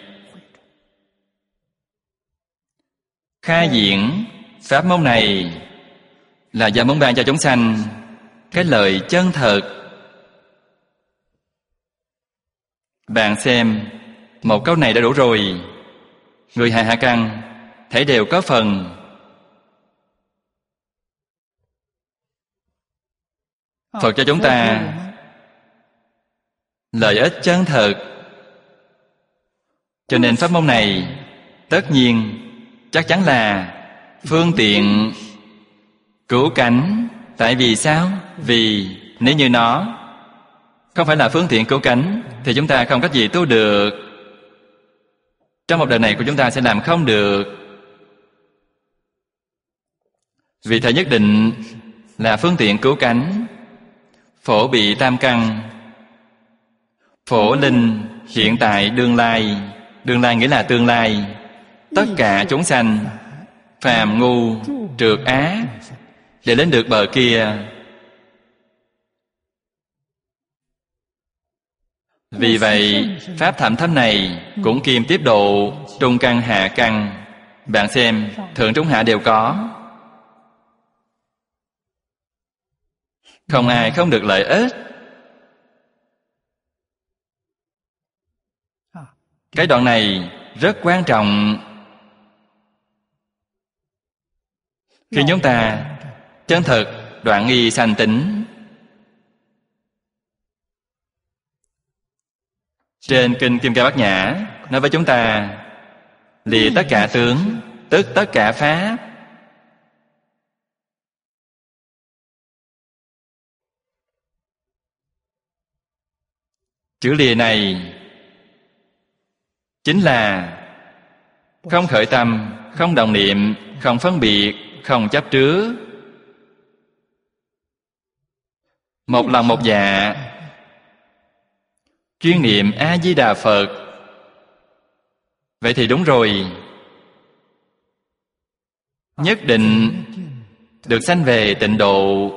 khai diễn pháp môn này, là do muốn ban cho chúng sanh cái lời chân thật. Bạn xem, một câu này đã đủ rồi. Người hạ hạ căn thể đều có phần. Phật cho chúng ta lợi ích chân thật, cho nên pháp môn này tất nhiên chắc chắn là phương tiện cứu cánh. Tại vì sao? Vì nếu như nó không phải là phương tiện cứu cánh thì chúng ta không cách gì tu được. Trong một đời này của chúng ta sẽ làm không được. Vì thế nhất định là phương tiện cứu cánh. Phổ bị tam căn, phổ linh hiện tại đương lai. Đương lai nghĩa là tương lai. Tất cả chúng sanh phàm ngu trượt á để đến được bờ kia. Vì vậy pháp thậm thâm này cũng kiêm tiếp độ trung căn hạ căn. Bạn xem, thượng trung hạ đều có, không ai không được lợi ích. Cái đoạn này rất quan trọng. Khi chúng ta chân thật đoạn nghi sanh tính. Trên Kinh Kim Cang Bát Nhã nói với chúng ta, lìa tất cả tướng, tức tất cả pháp. Chữ lìa này chính là không khởi tâm, không đồng niệm, không phân biệt, không chấp trước, một lòng một dạ, chuyên niệm A Di Đà Phật. Vậy thì đúng rồi, nhất định được sanh về tịnh độ.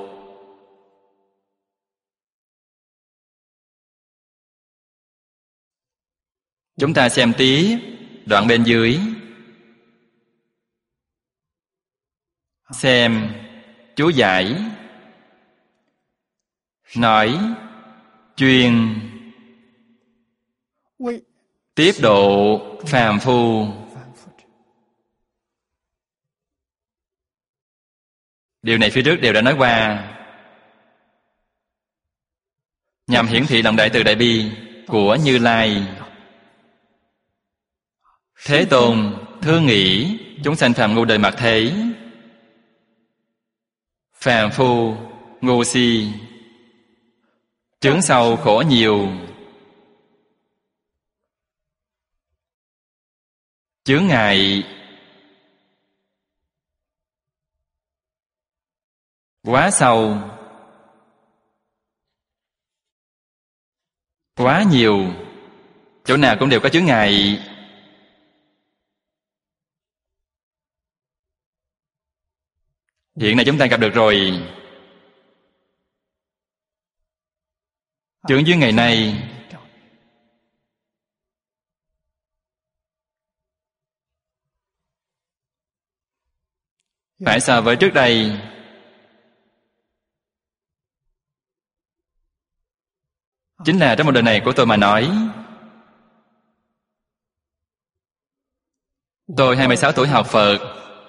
Chúng ta xem tí đoạn bên dưới. Xem chú giải. Nói chuyên tiếp độ phàm phu. Điều này phía trước đều đã nói qua, nhằm hiển thị lòng đại từ đại bi của Như Lai. Thế Tôn thương nghĩ chúng sanh phàm ngu đời mặt thế, phàm phu ngu si, chướng sâu khổ nhiều, chướng ngại quá sâu, quá nhiều, chỗ nào cũng đều có chướng ngại. Hiện nay chúng ta gặp được rồi. Chướng duyên ngày nay phải so với trước đây chính là trong một đời này của tôi mà nói. Tôi hai mươi sáu tuổi học Phật,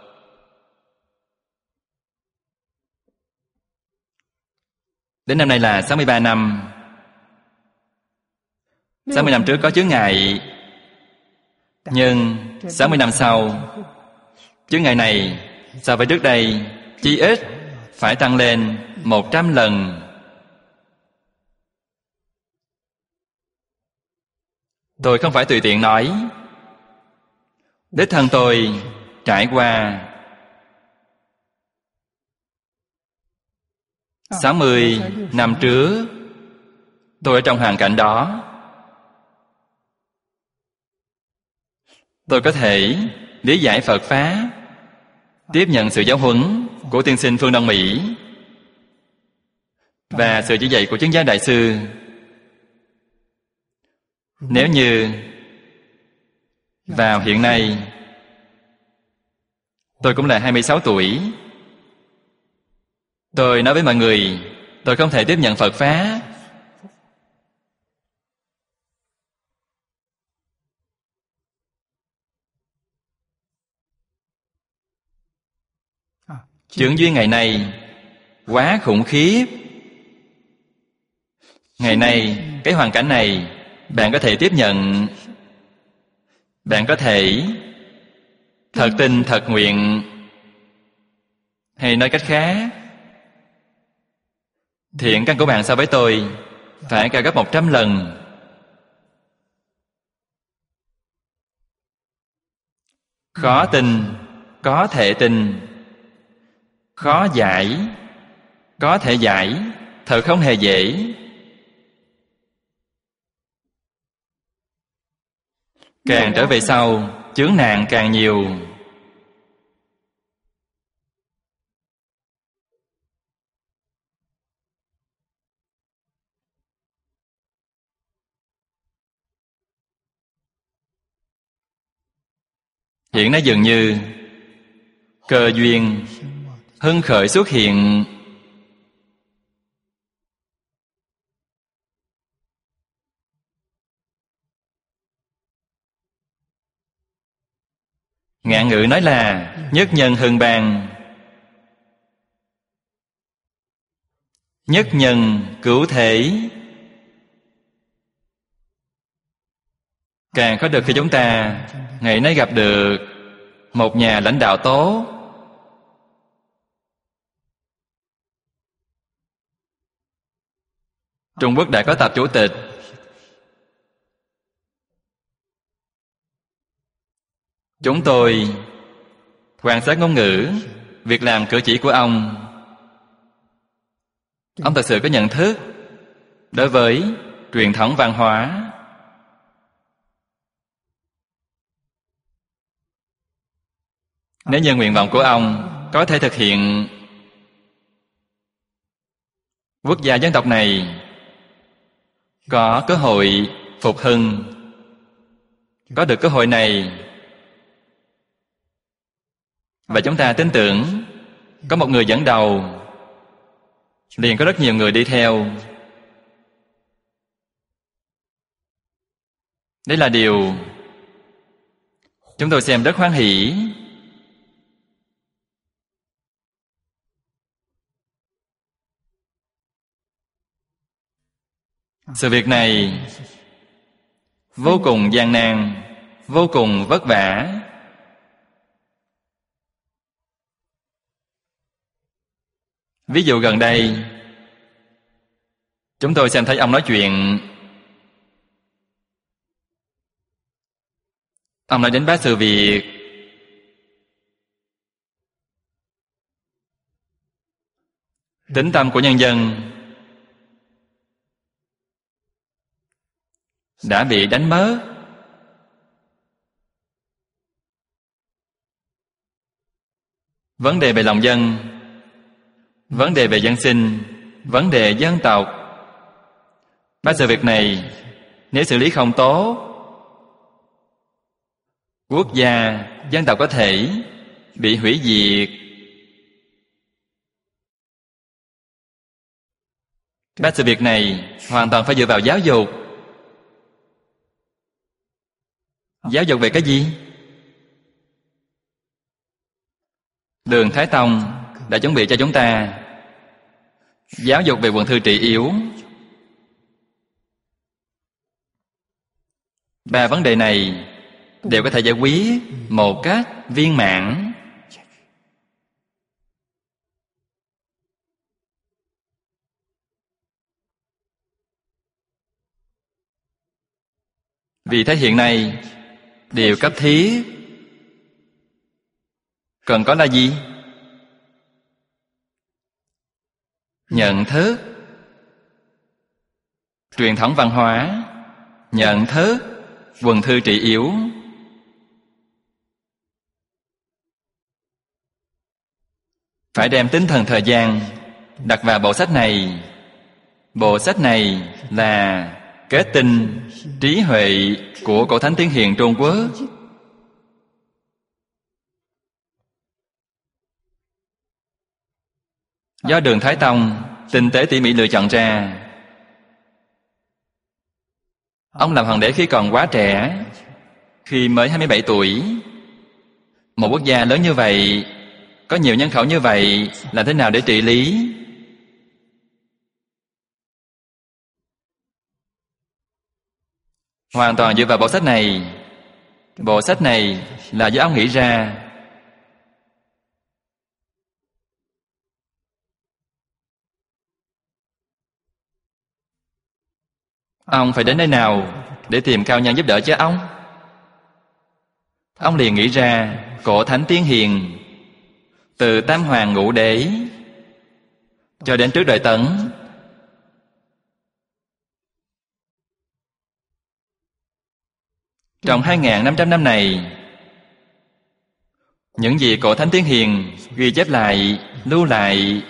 đến năm nay là sáu mươi ba năm. sáu mươi năm trước có chướng ngại, nhưng sáu mươi năm sau chướng ngại này so với trước đây chí ít phải tăng lên một trăm lần. Tôi không phải tùy tiện nói, đích thân tôi trải qua sáu mươi năm trước. Tôi ở trong hoàn cảnh đó, tôi có thể lý giải Phật Pháp, tiếp nhận sự giáo huấn của tiên sinh Phương Đông Mỹ và sự chỉ dạy của chứng giác đại sư. Nếu như vào hiện nay tôi cũng là hai mươi sáu tuổi, tôi nói với mọi người tôi không thể tiếp nhận Phật Pháp, chướng duyên ngày nay quá khủng khiếp. Ngày nay cái hoàn cảnh này bạn có thể tiếp nhận, bạn có thể thật tin thật nguyện, hay nói cách khác, thiện căn của bạn so với tôi phải cao gấp một trăm lần. Khó tin, có thể tin. Khó giải, có thể giải. Thật không hề dễ. Càng trở về sau, chướng nạn càng nhiều. Hiện nay dường như cơ duyên hưng khởi xuất hiện. Ngạn ngữ nói là nhất nhân hưng bang, nhất nhân cứu thế. Càng có được khi chúng ta ngày nay gặp được một nhà lãnh đạo tốt, Trung Quốc đã có tập chủ tịch, chúng tôi quan sát ngôn ngữ, việc làm cử chỉ của ông. Ông thật sự có nhận thức đối với truyền thống văn hóa. Nếu như nguyện vọng của ông có thể thực hiện, quốc gia dân tộc này có cơ hội phục hưng. Có được cơ hội này, và chúng ta tin tưởng có một người dẫn đầu, liền có rất nhiều người đi theo. Đây là điều chúng tôi xem rất hoan hỷ. Sự việc này vô cùng gian nan, vô cùng vất vả. Ví dụ gần đây, chúng tôi xem thấy ông nói chuyện. Ông nói đến ba sự việc. Tính tâm của nhân dân đã bị đánh mất. Vấn đề về lòng dân vấn đề về dân sinh, vấn đề dân tộc. Ba sự việc này nếu xử lý không tốt, quốc gia, dân tộc có thể bị hủy diệt. Ba sự việc này hoàn toàn phải dựa vào giáo dục. Giáo dục về cái gì? Đường Thái Tông đã chuẩn bị cho chúng ta giáo dục về quần thư trị yếu. Ba vấn đề này đều có thể giải quyết một cách viên mãn. Vì thế hiện nay điều cấp thiết cần có là gì? Nhận thức, truyền thống văn hóa, nhận thức, quần thư trị yếu. Phải đem tinh thần thời gian đặt vào bộ sách này. Bộ sách này là kết tinh trí huệ của cổ thánh tiên hiền Trung Quốc. Do Đường Thái Tông tinh tế tỉ mỉ lựa chọn ra. Ông làm hoàng đế khi còn quá trẻ, khi mới hai mươi bảy tuổi. Một quốc gia lớn như vậy, có nhiều nhân khẩu như vậy, làm thế nào để trị lý? Hoàn toàn dựa vào bộ sách này. Bộ sách này là do ông nghĩ ra. Ông phải đến nơi nào để tìm cao nhân giúp đỡ cho ông? Ông liền nghĩ ra cổ thánh tiên hiền, từ tam hoàng ngũ đế cho đến trước đời Tấn. Trong hai nghìn năm trăm năm này, những gì cổ thánh tiên hiền ghi chép lại, lưu lại,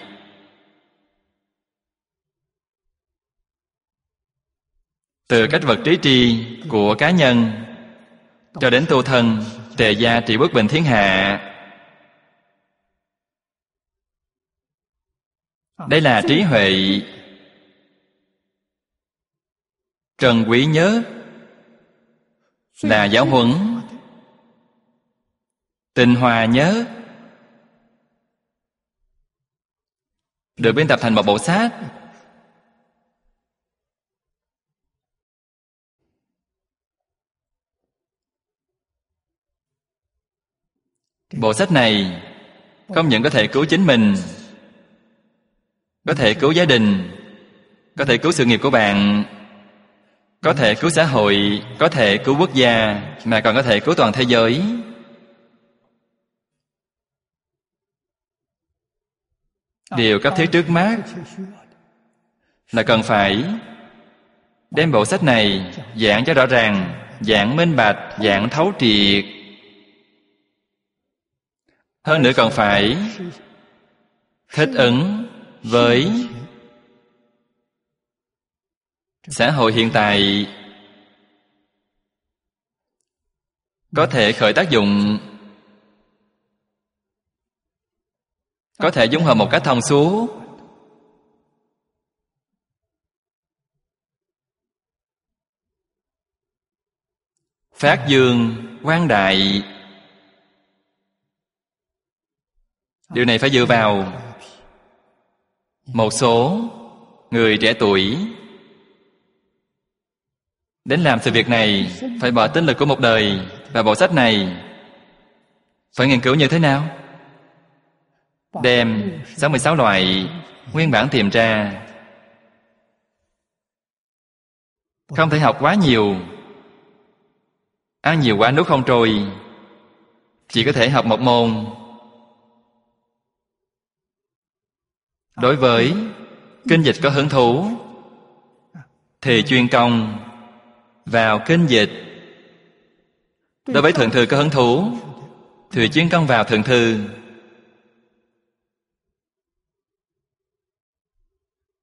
từ cách vật trí tri của cá nhân cho đến tu thân, tề gia trị quốc bình thiên hạ. Đây là trí huệ trân quý nhất, là giáo huấn tinh hoa nhất, được biên tập thành một bộ sách. Bộ sách này không những có thể cứu chính mình, có thể cứu gia đình, có thể cứu sự nghiệp của bạn, có thể cứu xã hội, có thể cứu quốc gia, mà còn có thể cứu toàn thế giới. Điều cấp thiết trước mắt là cần phải đem bộ sách này giảng cho rõ ràng, giảng minh bạch, giảng thấu triệt. Hơn nữa còn phải thích ứng với xã hội hiện tại, có thể khởi tác dụng, có thể dung hợp một cách thông suốt. Phát dương quang đại. Điều này phải dựa vào một số người trẻ tuổi. Đến làm sự việc này phải bỏ tinh lực của một đời. Và bộ sách này phải nghiên cứu như thế nào? Đem sáu mươi sáu loại nguyên bản tìm ra. Không thể học quá nhiều. Ăn nhiều quá nuốt không trôi. Chỉ có thể học một môn. Đối với kinh dịch có hứng thú thì chuyên công vào kinh dịch. Đối với thượng thư có hứng thú thì chuyên công vào thượng thư.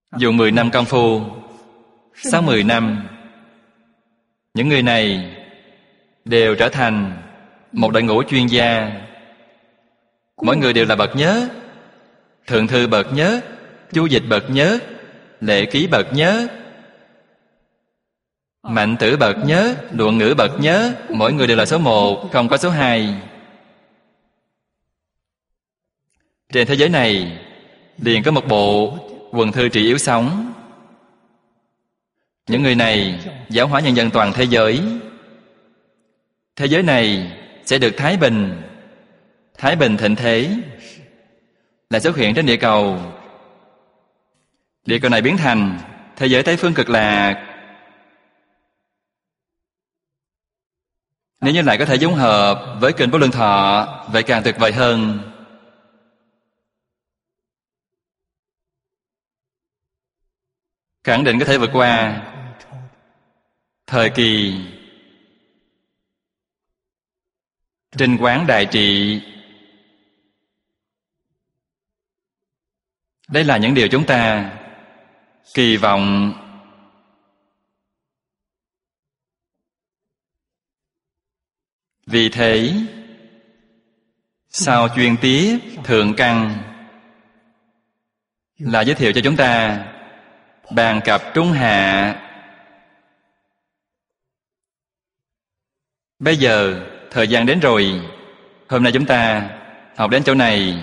dùng mười năm công phu, sau mười năm, những người này đều trở thành một đội ngũ chuyên gia. Mỗi người đều là bậc nhớ, thượng thư bậc nhớ, chu dịch bậc nhớ, lệ ký bậc nhớ, mạnh tử bậc nhớ, luận ngữ bậc nhớ. Mỗi người đều là số một, không có số hai. Trên thế giới này liền có một bộ quần thư trị yếu sống. Những người này giáo hóa nhân dân toàn thế giới. Thế giới này sẽ được thái bình, thái bình thịnh thế, là xuất hiện trên địa cầu. Địa cầu này biến thành thế giới Tây phương cực lạc. Nếu như lại có thể dung hợp với kinh Vô Lượng Thọ, vậy càng tuyệt vời hơn. Khẳng định có thể vượt qua thời kỳ Trinh Quán Đại Trị. Đây là những điều chúng ta kỳ vọng. Vì thế, sau chuyên tiếp thượng căn là giới thiệu cho chúng ta bàn cặp trung hạ. Bây giờ thời gian đến rồi. Hôm nay chúng ta học đến chỗ này.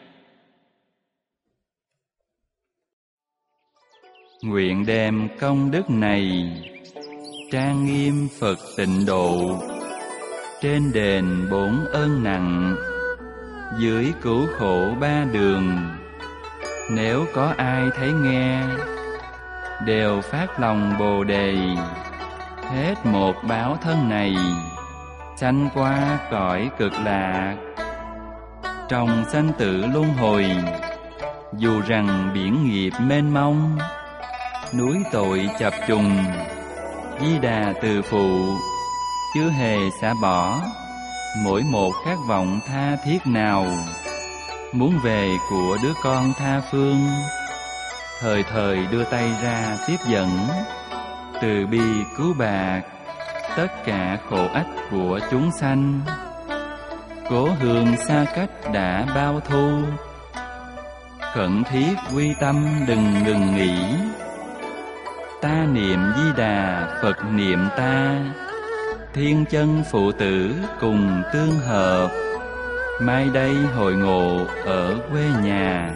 Nguyện đem công đức này trang nghiêm Phật tịnh độ, trên đền bốn ơn nặng, dưới cứu khổ ba đường. Nếu có ai thấy nghe, đều phát lòng Bồ Đề, hết một báo thân này, sanh qua cõi cực lạc. Trong sanh tử luân hồi, dù rằng biển nghiệp mênh mông, núi tội chập trùng, Di Đà từ phụ chưa hề xả bỏ mỗi một khát vọng tha thiết nào, muốn về của đứa con tha phương, thời thời đưa tay ra tiếp dẫn, từ bi cứu bạc tất cả khổ ách của chúng sanh. Cố hương xa cách đã bao thu, khẩn thiết quy tâm đừng ngừng nghỉ. Ta niệm Di Đà, Phật niệm ta, thiên chân phụ tử cùng tương hợp. Mai đây hội ngộ ở quê nhà,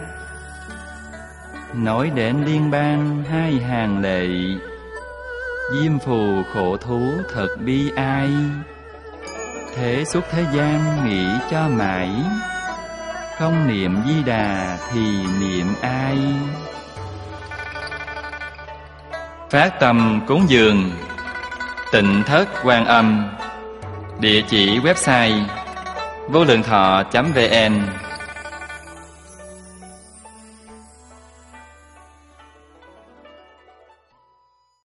nói đến liên bang hai hàng lệ. Diêm phù khổ thú thật bi ai, thế suốt thế gian nghĩ cho mãi. Không niệm Di Đà thì niệm ai? Phát tâm cúng dường Tịnh Thất Quan Âm. Địa chỉ website vô lượng thọ chấm vn.